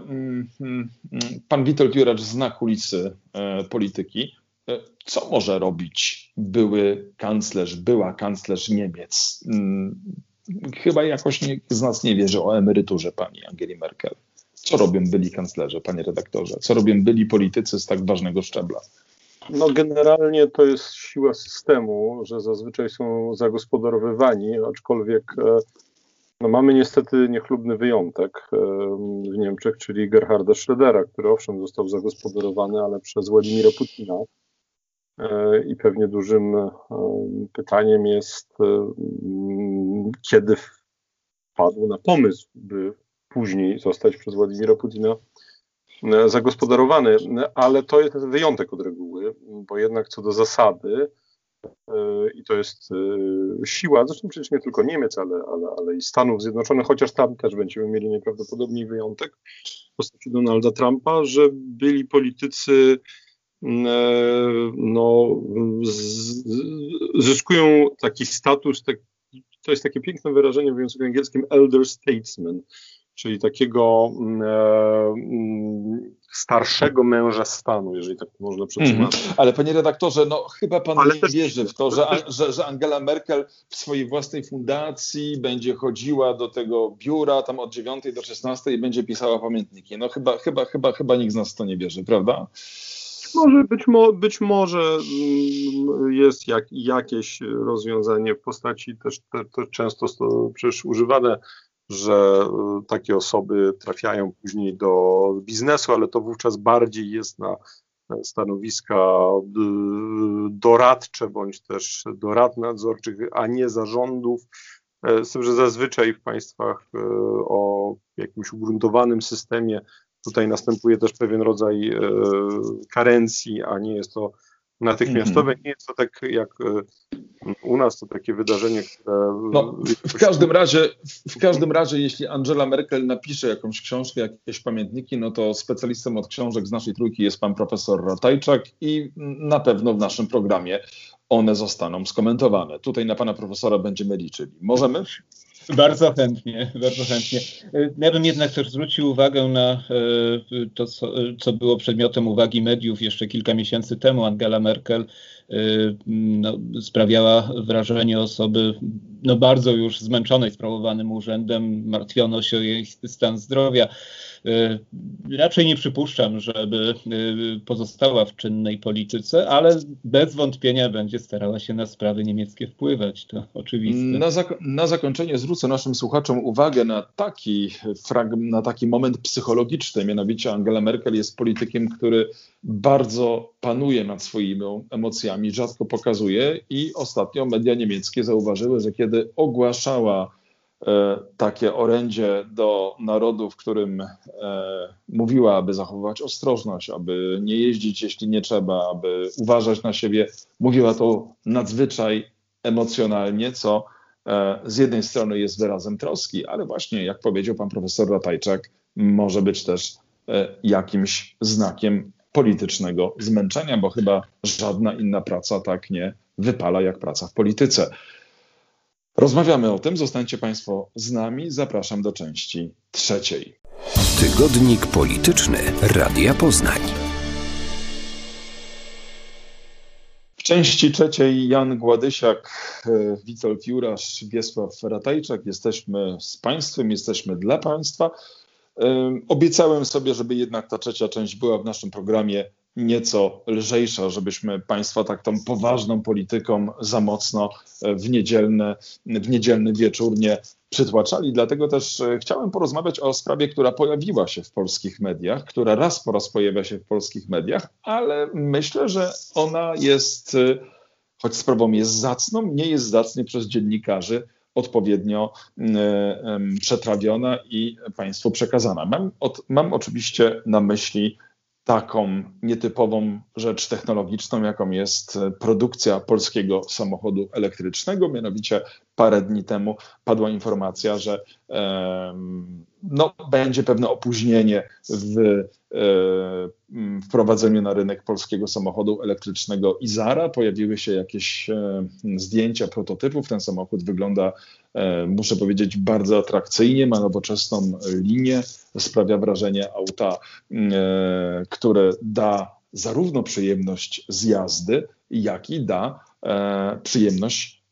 Pan Witold Juracz zna kulisy polityki. Co może robić były kanclerz, była kanclerz Niemiec? Chyba jakoś nikt z nas nie wierzy o emeryturze pani Angeli Merkel. Co robią byli kanclerze, panie redaktorze? Co robią byli politycy z tak ważnego szczebla? No generalnie to jest siła systemu, że zazwyczaj są zagospodarowywani, aczkolwiek no mamy niestety niechlubny wyjątek w Niemczech, czyli Gerharda Schrödera, który owszem został zagospodarowany, ale przez Władimira Putina. I pewnie dużym pytaniem jest, kiedy wpadł na pomysł, by później zostać przez Władimira Putina zagospodarowany, ale to jest wyjątek od reguły, bo jednak co do zasady, i to jest siła, zresztą przecież nie tylko Niemiec, ale, ale, ale i Stanów Zjednoczonych, chociaż tam też będziemy mieli najprawdopodobniej wyjątek w postaci Donalda Trumpa, że byli politycy no, z, zyskują taki status, tak, to jest takie piękne wyrażenie w języku angielskim elder statesman, czyli takiego e, starszego męża stanu, jeżeli tak można przetłumaczyć. Mm, ale panie redaktorze, no chyba pan ale nie też, wierzy w to, że, że, że Angela Merkel w swojej własnej fundacji będzie chodziła do tego biura tam od dziewiątej do szesnastej i będzie pisała pamiętniki. No chyba, chyba, chyba, chyba nikt z nas w to nie wierzy, prawda? Może, być, mo, być może jest jak, jakieś rozwiązanie w postaci też te, te często to przecież używane, że takie osoby trafiają później do biznesu, ale to wówczas bardziej jest na stanowiska doradcze bądź też do rad nadzorczych, a nie zarządów. Z tym, że zazwyczaj w państwach o jakimś ugruntowanym systemie tutaj następuje też pewien rodzaj e, karencji, a nie jest to natychmiastowe. Mm-hmm. Nie jest to tak jak e, u nas, to takie wydarzenie, które... No, w, w, każdym razie, w każdym razie, jeśli Angela Merkel napisze jakąś książkę, jakieś pamiętniki, no to specjalistą od książek z naszej trójki jest pan profesor Ratajczak i na pewno w naszym programie one zostaną skomentowane. Tutaj na pana profesora będziemy liczyli. Możemy? Bardzo chętnie, bardzo chętnie. Ja bym jednak też zwrócił uwagę na to, co, co było przedmiotem uwagi mediów jeszcze kilka miesięcy temu. Angela Merkel no, sprawiała wrażenie osoby no, bardzo już zmęczonej sprawowanym urzędem. Martwiono się o jej stan zdrowia. Raczej nie przypuszczam, żeby pozostała w czynnej polityce, ale bez wątpienia będzie starała się na sprawy niemieckie wpływać, to oczywiste. Na, zak- na zakończenie zwrócę naszym słuchaczom uwagę na taki, frag- na taki moment psychologiczny, mianowicie Angela Merkel jest politykiem, który bardzo panuje nad swoimi emocjami, rzadko pokazuje i ostatnio media niemieckie zauważyły, że kiedy ogłaszała takie orędzie do narodu, w którym e, mówiła, aby zachowywać ostrożność, aby nie jeździć, jeśli nie trzeba, aby uważać na siebie. Mówiła to nadzwyczaj emocjonalnie, co e, z jednej strony jest wyrazem troski, ale właśnie, jak powiedział pan profesor Ratajczak, może być też e, jakimś znakiem politycznego zmęczenia, bo chyba żadna inna praca tak nie wypala jak praca w polityce. Rozmawiamy o tym, zostańcie państwo z nami, zapraszam do części trzeciej. Tygodnik polityczny Radia Poznań. W części trzeciej Jan Gładysiak, Witold Jurasz, Wiesław Ratajczak. Jesteśmy z państwem, jesteśmy dla państwa. Obiecałem sobie, żeby jednak ta trzecia część była w naszym programie nieco lżejsza, żebyśmy państwa tak tą poważną polityką za mocno w, niedzielne, w niedzielny wieczór nie przytłaczali. Dlatego też chciałem porozmawiać o sprawie, która pojawiła się w polskich mediach, która raz po raz pojawia się w polskich mediach, ale myślę, że ona jest, choć sprawą jest zacną, nie jest zacnie przez dziennikarzy odpowiednio um, przetrawiona i państwu przekazana. Mam, od, mam oczywiście na myśli taką nietypową rzecz technologiczną, jaką jest produkcja polskiego samochodu elektrycznego. Mianowicie parę dni temu padła informacja, że e, no, będzie pewne opóźnienie w e, wprowadzeniu na rynek polskiego samochodu elektrycznego Izara. Pojawiły się jakieś e, zdjęcia prototypów. Ten samochód wygląda, e, muszę powiedzieć, bardzo atrakcyjnie, ma nowoczesną linię, sprawia wrażenie auta, e, które da zarówno przyjemność z jazdy, jak i da e, przyjemność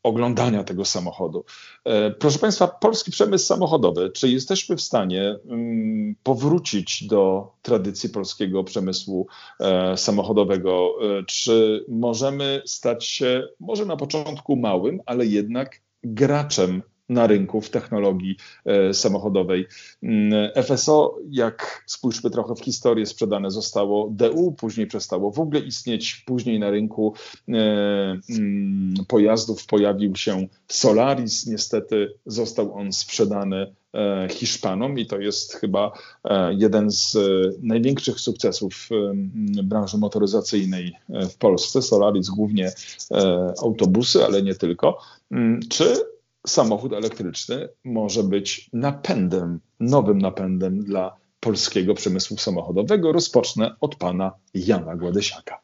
oglądania tego samochodu. Proszę Państwa, polski przemysł samochodowy, czy jesteśmy w stanie powrócić do tradycji polskiego przemysłu samochodowego? Czy możemy stać się, może na początku małym, ale jednak graczem na rynku w technologii e, samochodowej. F S O, jak spójrzmy trochę w historię, sprzedane zostało D U, później przestało w ogóle istnieć, później na rynku e, m, pojazdów pojawił się Solaris, niestety został on sprzedany e, Hiszpanom i to jest chyba e, jeden z e, największych sukcesów e, branży motoryzacyjnej w Polsce. Solaris głównie e, autobusy, ale nie tylko. M, czy samochód elektryczny może być napędem, nowym napędem dla polskiego przemysłu samochodowego? Rozpocznę od pana Jana Gładysiaka.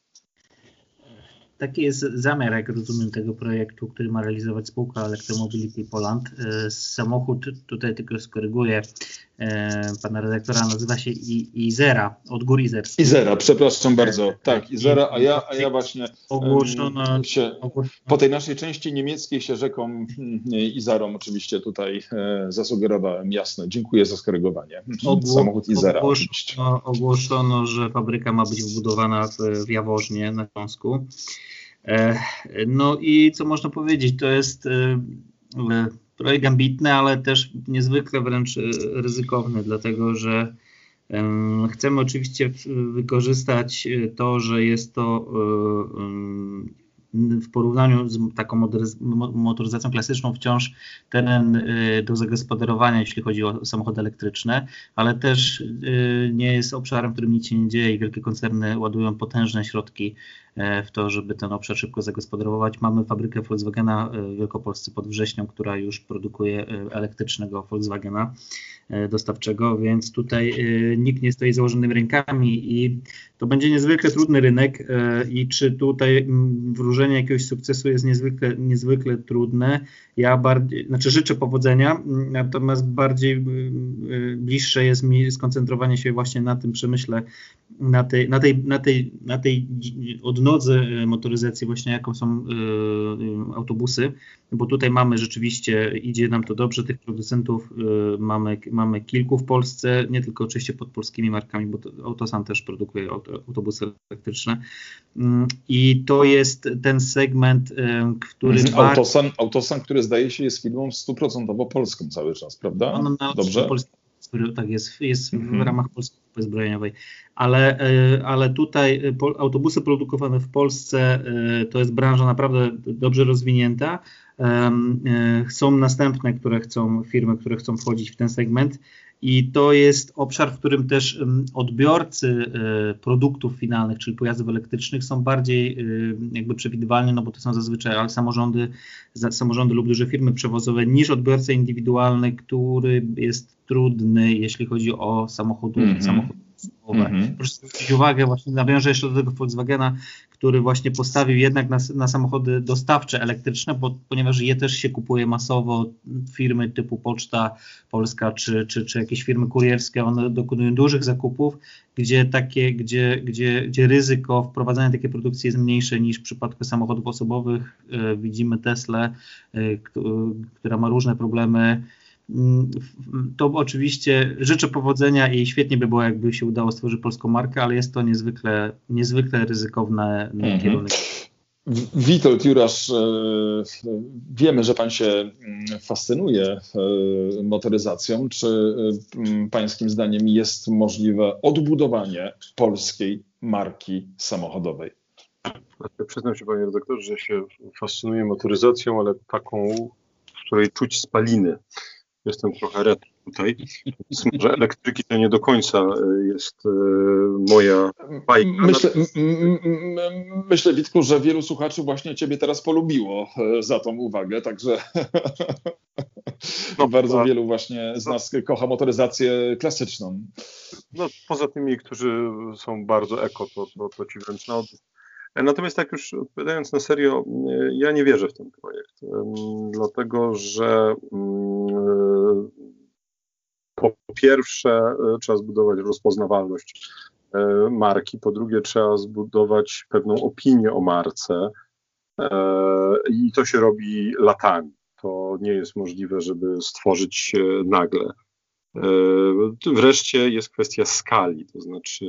Taki jest zamiar, jak rozumiem, tego projektu, który ma realizować spółka Electromobility Poland. Samochód, tutaj tylko skoryguję pana redaktora, nazywa się Izera, od gór Izerskich. Izera, przepraszam bardzo. Tak, Izera, a ja, a ja właśnie ogłoszono, się, po tej naszej części niemieckiej się rzeką Izarą oczywiście tutaj zasugerowałem. Jasne, dziękuję za skorygowanie. Ogło, Samochód Izera ogłoszono, oczywiście. Ogłoszono, że fabryka ma być wbudowana w, w Jaworznie na Śląsku. No i co można powiedzieć, to jest projekt ambitny, ale też niezwykle wręcz ryzykowny, dlatego że chcemy oczywiście wykorzystać to, że jest to w porównaniu z taką motoryzacją klasyczną wciąż teren do zagospodarowania, jeśli chodzi o samochody elektryczne, ale też nie jest obszarem, w którym nic się nie dzieje i wielkie koncerny ładują potężne środki w to, żeby ten obszar szybko zagospodarować. Mamy fabrykę Volkswagena w Wielkopolsce pod Wrześnią, która już produkuje elektrycznego Volkswagena dostawczego, więc tutaj nikt nie stoi założonymi rękami i to będzie niezwykle trudny rynek i czy tutaj wróżenie jakiegoś sukcesu jest niezwykle, niezwykle trudne. Ja bardziej, znaczy życzę powodzenia, natomiast bardziej bliższe jest mi skoncentrowanie się właśnie na tym przemyśle, na tej, na tej, na tej, na tej odnodze motoryzacji właśnie, jaką są autobusy, bo tutaj mamy rzeczywiście, idzie nam to dobrze, tych producentów mamy, mamy kilku w Polsce, nie tylko oczywiście pod polskimi markami, bo to Autosan też produkuje autobusy elektryczne i to jest ten segment, który... Mhm. Autosan, Autosan, który zdaje się jest firmą stuprocentowo polską cały czas, prawda? On na Dobrze? Polski, tak jest, jest mhm. w ramach polskiej grupy zbrojeniowej, ale, ale tutaj autobusy produkowane w Polsce to jest branża naprawdę dobrze rozwinięta. Są następne, które chcą, firmy, które chcą wchodzić w ten segment i to jest obszar, w którym też odbiorcy produktów finalnych, czyli pojazdów elektrycznych są bardziej jakby przewidywalni, no bo to są zazwyczaj ale samorządy, samorządy lub duże firmy przewozowe niż odbiorca indywidualny, który jest trudny, jeśli chodzi o samochody, mm-hmm. samochody mm-hmm. Proszę zwrócić uwagę, właśnie nawiążę jeszcze do tego Volkswagena, który właśnie postawił jednak na, na samochody dostawcze elektryczne, bo, ponieważ je też się kupuje masowo, firmy typu Poczta Polska czy, czy, czy jakieś firmy kurierskie, one dokonują dużych zakupów, gdzie, takie, gdzie, gdzie, gdzie ryzyko wprowadzania takiej produkcji jest mniejsze niż w przypadku samochodów osobowych. Widzimy Teslę, która ma różne problemy. To oczywiście życzę powodzenia i świetnie by było, jakby się udało stworzyć polską markę, ale jest to niezwykle, niezwykle ryzykowny mm-hmm. kierunek. Witold Jurasz, wiemy, że pan się fascynuje motoryzacją. Czy pańskim zdaniem jest możliwe odbudowanie polskiej marki samochodowej? Ja przyznam się, panie redaktorze, że się fascynuję motoryzacją, ale taką, w której czuć spaliny. Jestem trochę retro tutaj, więc może elektryki to nie do końca jest moja bajka. Myślę, myślę, Witku, że wielu słuchaczy właśnie ciebie teraz polubiło za tą uwagę, także no, bardzo a, wielu właśnie z nas no, kocha motoryzację klasyczną. No, poza tymi, którzy są bardzo eko, to, to, to ci wręcz na odwrót. Natomiast tak już odpowiadając na serio, ja nie wierzę w ten projekt, dlatego że po pierwsze trzeba zbudować rozpoznawalność marki, po drugie trzeba zbudować pewną opinię o marce, i to się robi latami. To nie jest możliwe, żeby stworzyć nagle. Wreszcie jest kwestia skali, to znaczy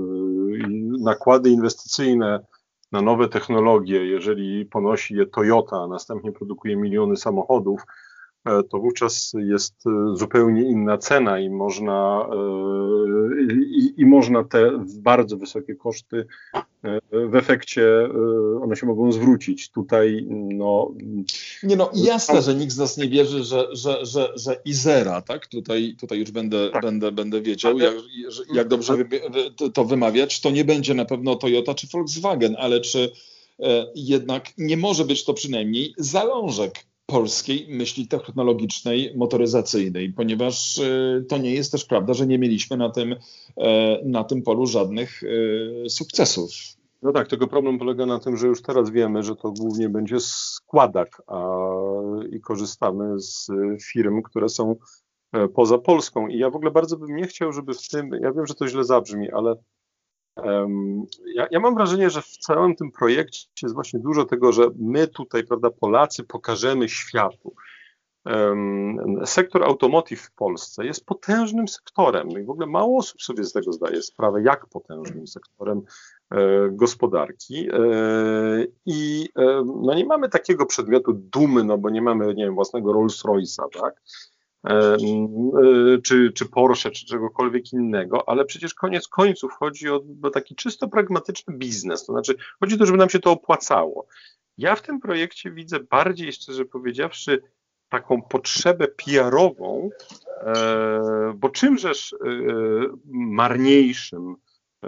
nakłady inwestycyjne na nowe technologie, jeżeli ponosi je Toyota, a następnie produkuje miliony samochodów, to wówczas jest zupełnie inna cena i można, i, i można te bardzo wysokie koszty w efekcie one się mogą zwrócić. Tutaj no... Nie no, jasne, że nikt z nas nie wierzy, że, że, że, że Izera, tak? Tutaj, tutaj już będę, tak. będę, będę wiedział, jak, jak dobrze to wymawiać. To nie będzie na pewno Toyota czy Volkswagen, ale czy jednak nie może być to przynajmniej zalążek polskiej myśli technologicznej, motoryzacyjnej, ponieważ to nie jest też prawda, że nie mieliśmy na tym, na tym polu żadnych sukcesów. No tak, tylko problem polega na tym, że już teraz wiemy, że to głównie będzie składak a, i korzystamy z firm, które są poza Polską. I ja w ogóle bardzo bym nie chciał, żeby w tym, ja wiem, że to źle zabrzmi, ale um, ja, ja mam wrażenie, że w całym tym projekcie jest właśnie dużo tego, że my tutaj, prawda, Polacy pokażemy światu. Um, sektor automotive w Polsce jest potężnym sektorem i w ogóle mało osób sobie z tego zdaje sprawę, jak potężnym sektorem e, gospodarki e, i e, no nie mamy takiego przedmiotu dumy, no bo nie mamy, nie wiem, własnego Rolls-Royce'a, tak, e, e, czy, czy Porsche, czy czegokolwiek innego, ale przecież koniec końców chodzi o, o taki czysto pragmatyczny biznes, to znaczy chodzi o to, żeby nam się to opłacało. Ja w tym projekcie widzę bardziej, szczerze powiedziawszy, taką potrzebę P R-ową, e, bo czymżeż e, marniejszym e,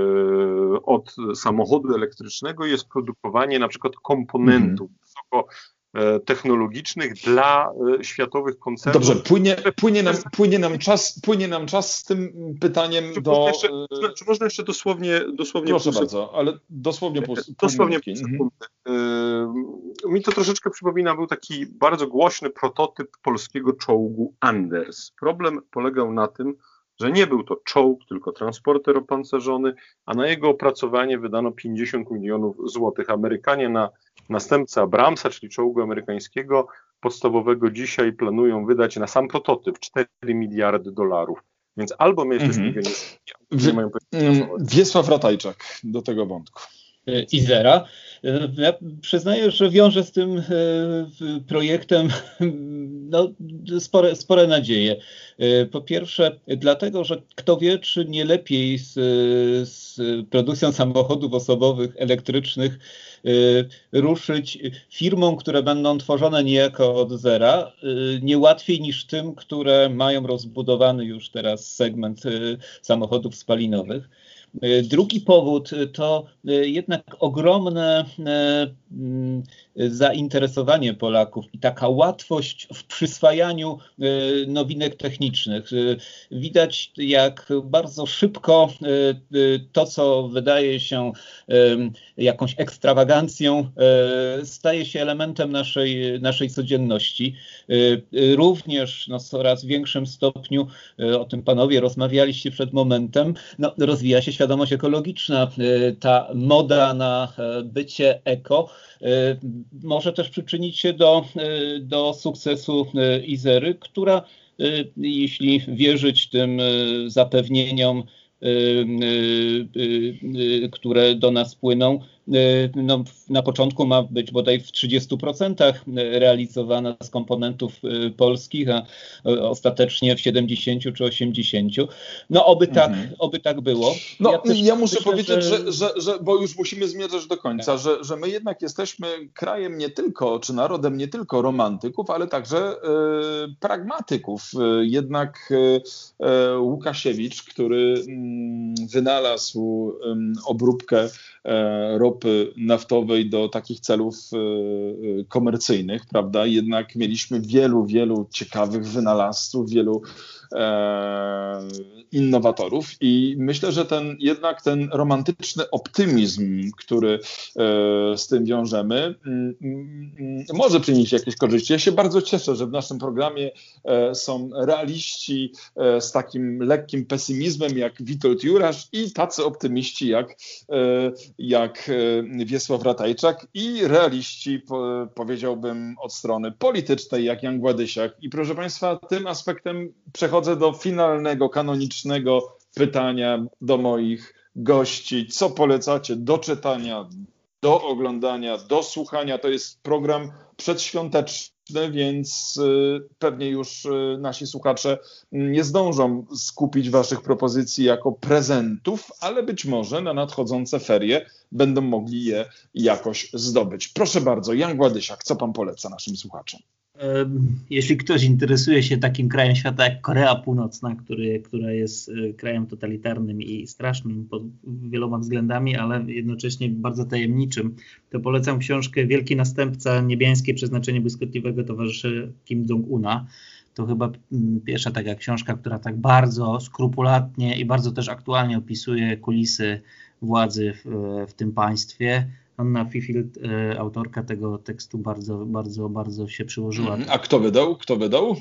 od samochodu elektrycznego jest produkowanie na przykład komponentów mm. wysoko technologicznych dla światowych koncernów. Dobrze, płynie, płynie, nam, płynie, nam czas, płynie nam czas z tym pytaniem czy do... Można jeszcze, czy można jeszcze dosłownie... dosłownie Proszę pół bardzo, ale dosłownie pół, pół Dosłownie pół sekundy. Mhm. Mi to troszeczkę przypomina, był taki bardzo głośny prototyp polskiego czołgu Anders. Problem polegał na tym, że nie był to czołg, tylko transporter opancerzony, a na jego opracowanie wydano pięćdziesiąt milionów złotych. Amerykanie na następcę Abramsa, czyli czołgu amerykańskiego podstawowego, dzisiaj planują wydać na sam prototyp cztery miliardy dolarów. Więc albo my jesteśmy mm-hmm. geniuszami, nie mają pojęcia. Wiesław Ratajczak do tego wątku. Izera. Ja przyznaję, że wiążę z tym projektem no, spore, spore nadzieje. Po pierwsze, dlatego, że kto wie, czy nie lepiej z, z produkcją samochodów osobowych, elektrycznych ruszyć firmom, które będą tworzone niejako od zera, nie łatwiej niż tym, które mają rozbudowany już teraz segment samochodów spalinowych. Drugi powód to jednak ogromne zainteresowanie Polaków i taka łatwość w przyswajaniu nowinek technicznych. Widać, jak bardzo szybko to, co wydaje się jakąś ekstrawagancją, staje się elementem naszej, naszej codzienności. Również no, w coraz większym stopniu, o tym panowie rozmawialiście przed momentem, no, rozwija się świadomość ekologiczna. Ta moda na bycie eko może też przyczynić się do, do sukcesu Izery, która, jeśli wierzyć tym zapewnieniom, które do nas płyną, no, na początku ma być bodaj w trzydziestu procentach realizowana z komponentów polskich, a ostatecznie w siedemdziesięciu czy osiemdziesięciu. No oby tak, mhm. oby tak było. No ja, ja muszę myślę, powiedzieć, że... Że, że, że, bo już musimy zmierzać do końca, tak. że, że my jednak jesteśmy krajem nie tylko, czy narodem nie tylko romantyków, ale także e, pragmatyków. Jednak e, Łukasiewicz, który m, wynalazł m, obróbkę e, ropy naftowej do takich celów y, komercyjnych, prawda? Jednak mieliśmy wielu, wielu ciekawych wynalazców, wielu e, innowatorów i myślę, że ten jednak ten romantyczny optymizm, który e, z tym wiążemy, m, m, może przynieść jakieś korzyści. Ja się bardzo cieszę, że w naszym programie e, są realiści e, z takim lekkim pesymizmem jak Witold Jurasz i tacy optymiści jak, e, jak Wiesław Ratajczak i realiści, po, powiedziałbym, od strony politycznej jak Jan Gładysiak. I proszę Państwa, tym aspektem przechodzę do finalnego, kanonicznego pytania do moich gości. Co polecacie do czytania, do oglądania, do słuchania? To jest program przedświąteczny, więc pewnie już nasi słuchacze nie zdążą skupić waszych propozycji jako prezentów, ale być może na nadchodzące ferie będą mogli je jakoś zdobyć. Proszę bardzo, Jan Gładysiak, co pan poleca naszym słuchaczom? Jeśli ktoś interesuje się takim krajem świata jak Korea Północna, który, która jest krajem totalitarnym i strasznym pod wieloma względami, ale jednocześnie bardzo tajemniczym, to polecam książkę Wielki Następca, niebiańskie przeznaczenie błyskotliwego towarzyszy Kim Jong-una. To chyba pierwsza taka książka, która tak bardzo skrupulatnie i bardzo też aktualnie opisuje kulisy władzy w, w tym państwie. Anna Fifield, e, autorka tego tekstu, bardzo, bardzo, bardzo się przyłożyła. A kto wydał? Kto wydał?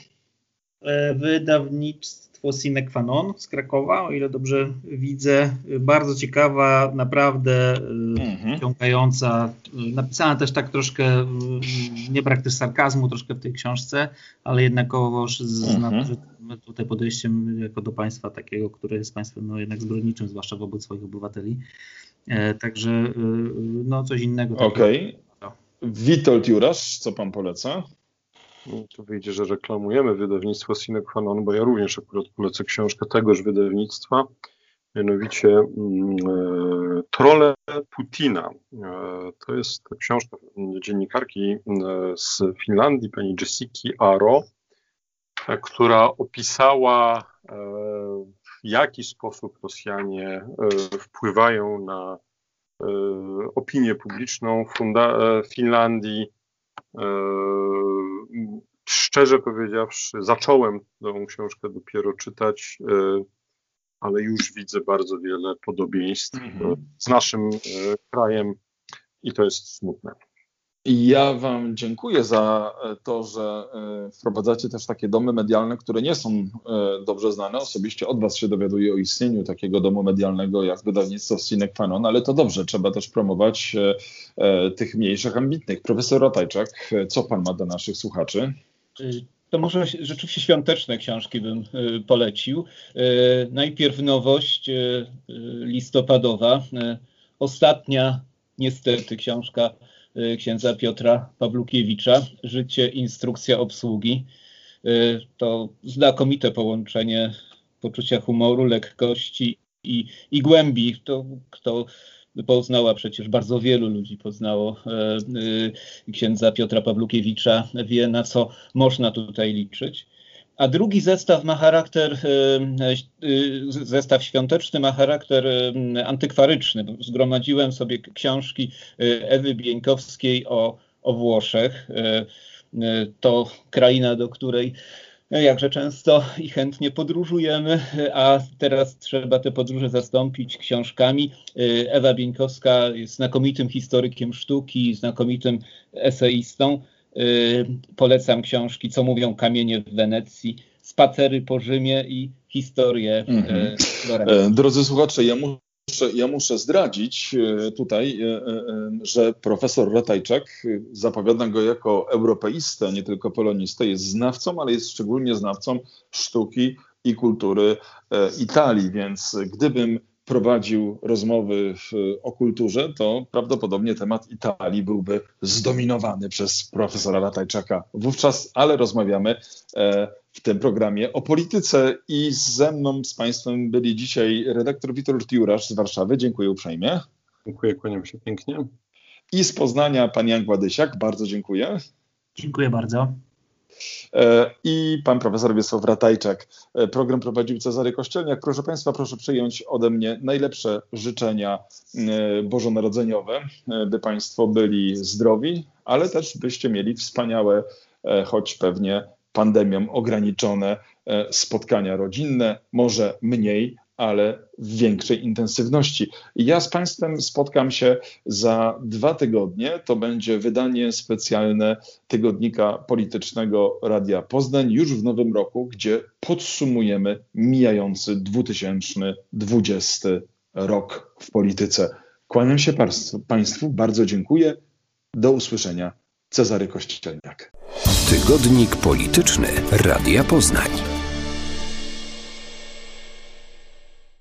E, wydawnictwo Sine Qua Non z Krakowa, o ile dobrze widzę. Bardzo ciekawa, naprawdę e, wciągająca. Napisana też tak troszkę, nie brak też sarkazmu troszkę w tej książce, ale jednakowoż z mhm. tutaj podejściem jako do państwa takiego, które jest państwem no, jednak zbrodniczym, zwłaszcza wobec swoich obywateli. E, także no coś innego. Okej. Okay. Witold Jurasz, co pan poleca? No, to wyjdzie, że reklamujemy wydawnictwo Sine Qua Non, bo ja również akurat polecę książkę tegoż wydawnictwa, mianowicie e, Trolle Putina. E, to jest książka dziennikarki z Finlandii, pani Jessiki Aro, e, która opisała e, w jaki sposób Rosjanie e, wpływają na e, opinię publiczną funda- e, Finlandii. E, szczerze powiedziawszy, zacząłem tę książkę dopiero czytać, e, ale już widzę bardzo wiele podobieństw mm-hmm. z naszym e, krajem i to jest smutne. Ja wam dziękuję za to, że wprowadzacie też takie domy medialne, które nie są dobrze znane. Osobiście od was się dowiaduję o istnieniu takiego domu medialnego jak wydawnictwo Sine Qua Non, ale to dobrze, trzeba też promować tych mniejszych, ambitnych. Profesor Ratajczak, co pan ma dla naszych słuchaczy? To może rzeczywiście świąteczne książki bym polecił. Najpierw nowość listopadowa, ostatnia niestety książka księdza Piotra Pawlukiewicza, Życie, instrukcja obsługi. To znakomite połączenie poczucia humoru, lekkości i, i głębi. To, kto poznał, a przecież bardzo wielu ludzi poznało księdza Piotra Pawlukiewicza, wie, na co można tutaj liczyć. A drugi zestaw ma charakter, zestaw świąteczny ma charakter antykwaryczny. Zgromadziłem sobie książki Ewy Bieńkowskiej o, o Włoszech. To kraina, do której jakże często i chętnie podróżujemy, a teraz trzeba te podróże zastąpić książkami. Ewa Bieńkowska jest znakomitym historykiem sztuki, znakomitym eseistą. Polecam książki Co mówią kamienie w Wenecji, Spacery po Rzymie i Historię mm-hmm. Florencji. Drodzy słuchacze, ja muszę, ja muszę zdradzić tutaj, że profesor Ratajczak, zapowiadam go jako europeistę, nie tylko polonistę, jest znawcą, ale jest szczególnie znawcą sztuki i kultury Italii, więc gdybym prowadził rozmowy w, o kulturze, to prawdopodobnie temat Italii byłby zdominowany przez profesora Ratajczaka wówczas, ale rozmawiamy e, w tym programie o polityce i ze mną, z państwem byli dzisiaj redaktor Witold Jurasz z Warszawy. Dziękuję uprzejmie. Dziękuję, kłaniam się pięknie. I z Poznania pan Jan Gładysiak. Bardzo dziękuję. Dziękuję bardzo. I pan profesor Wiesław Ratajczak. Program prowadził Cezary Kościelniak. Proszę państwa, proszę przyjąć ode mnie najlepsze życzenia bożonarodzeniowe, by państwo byli zdrowi, ale też byście mieli wspaniałe, choć pewnie pandemią ograniczone spotkania rodzinne, może mniej, ale w większej intensywności. I ja z Państwem spotkam się za dwa tygodnie. To będzie wydanie specjalne tygodnika politycznego Radia Poznań już w nowym roku, gdzie podsumujemy mijający dwa tysiące dwudziesty rok w polityce. Kłaniam się Państwu, bardzo dziękuję. Do usłyszenia. Cezary Kościelniak. Tygodnik polityczny Radia Poznań.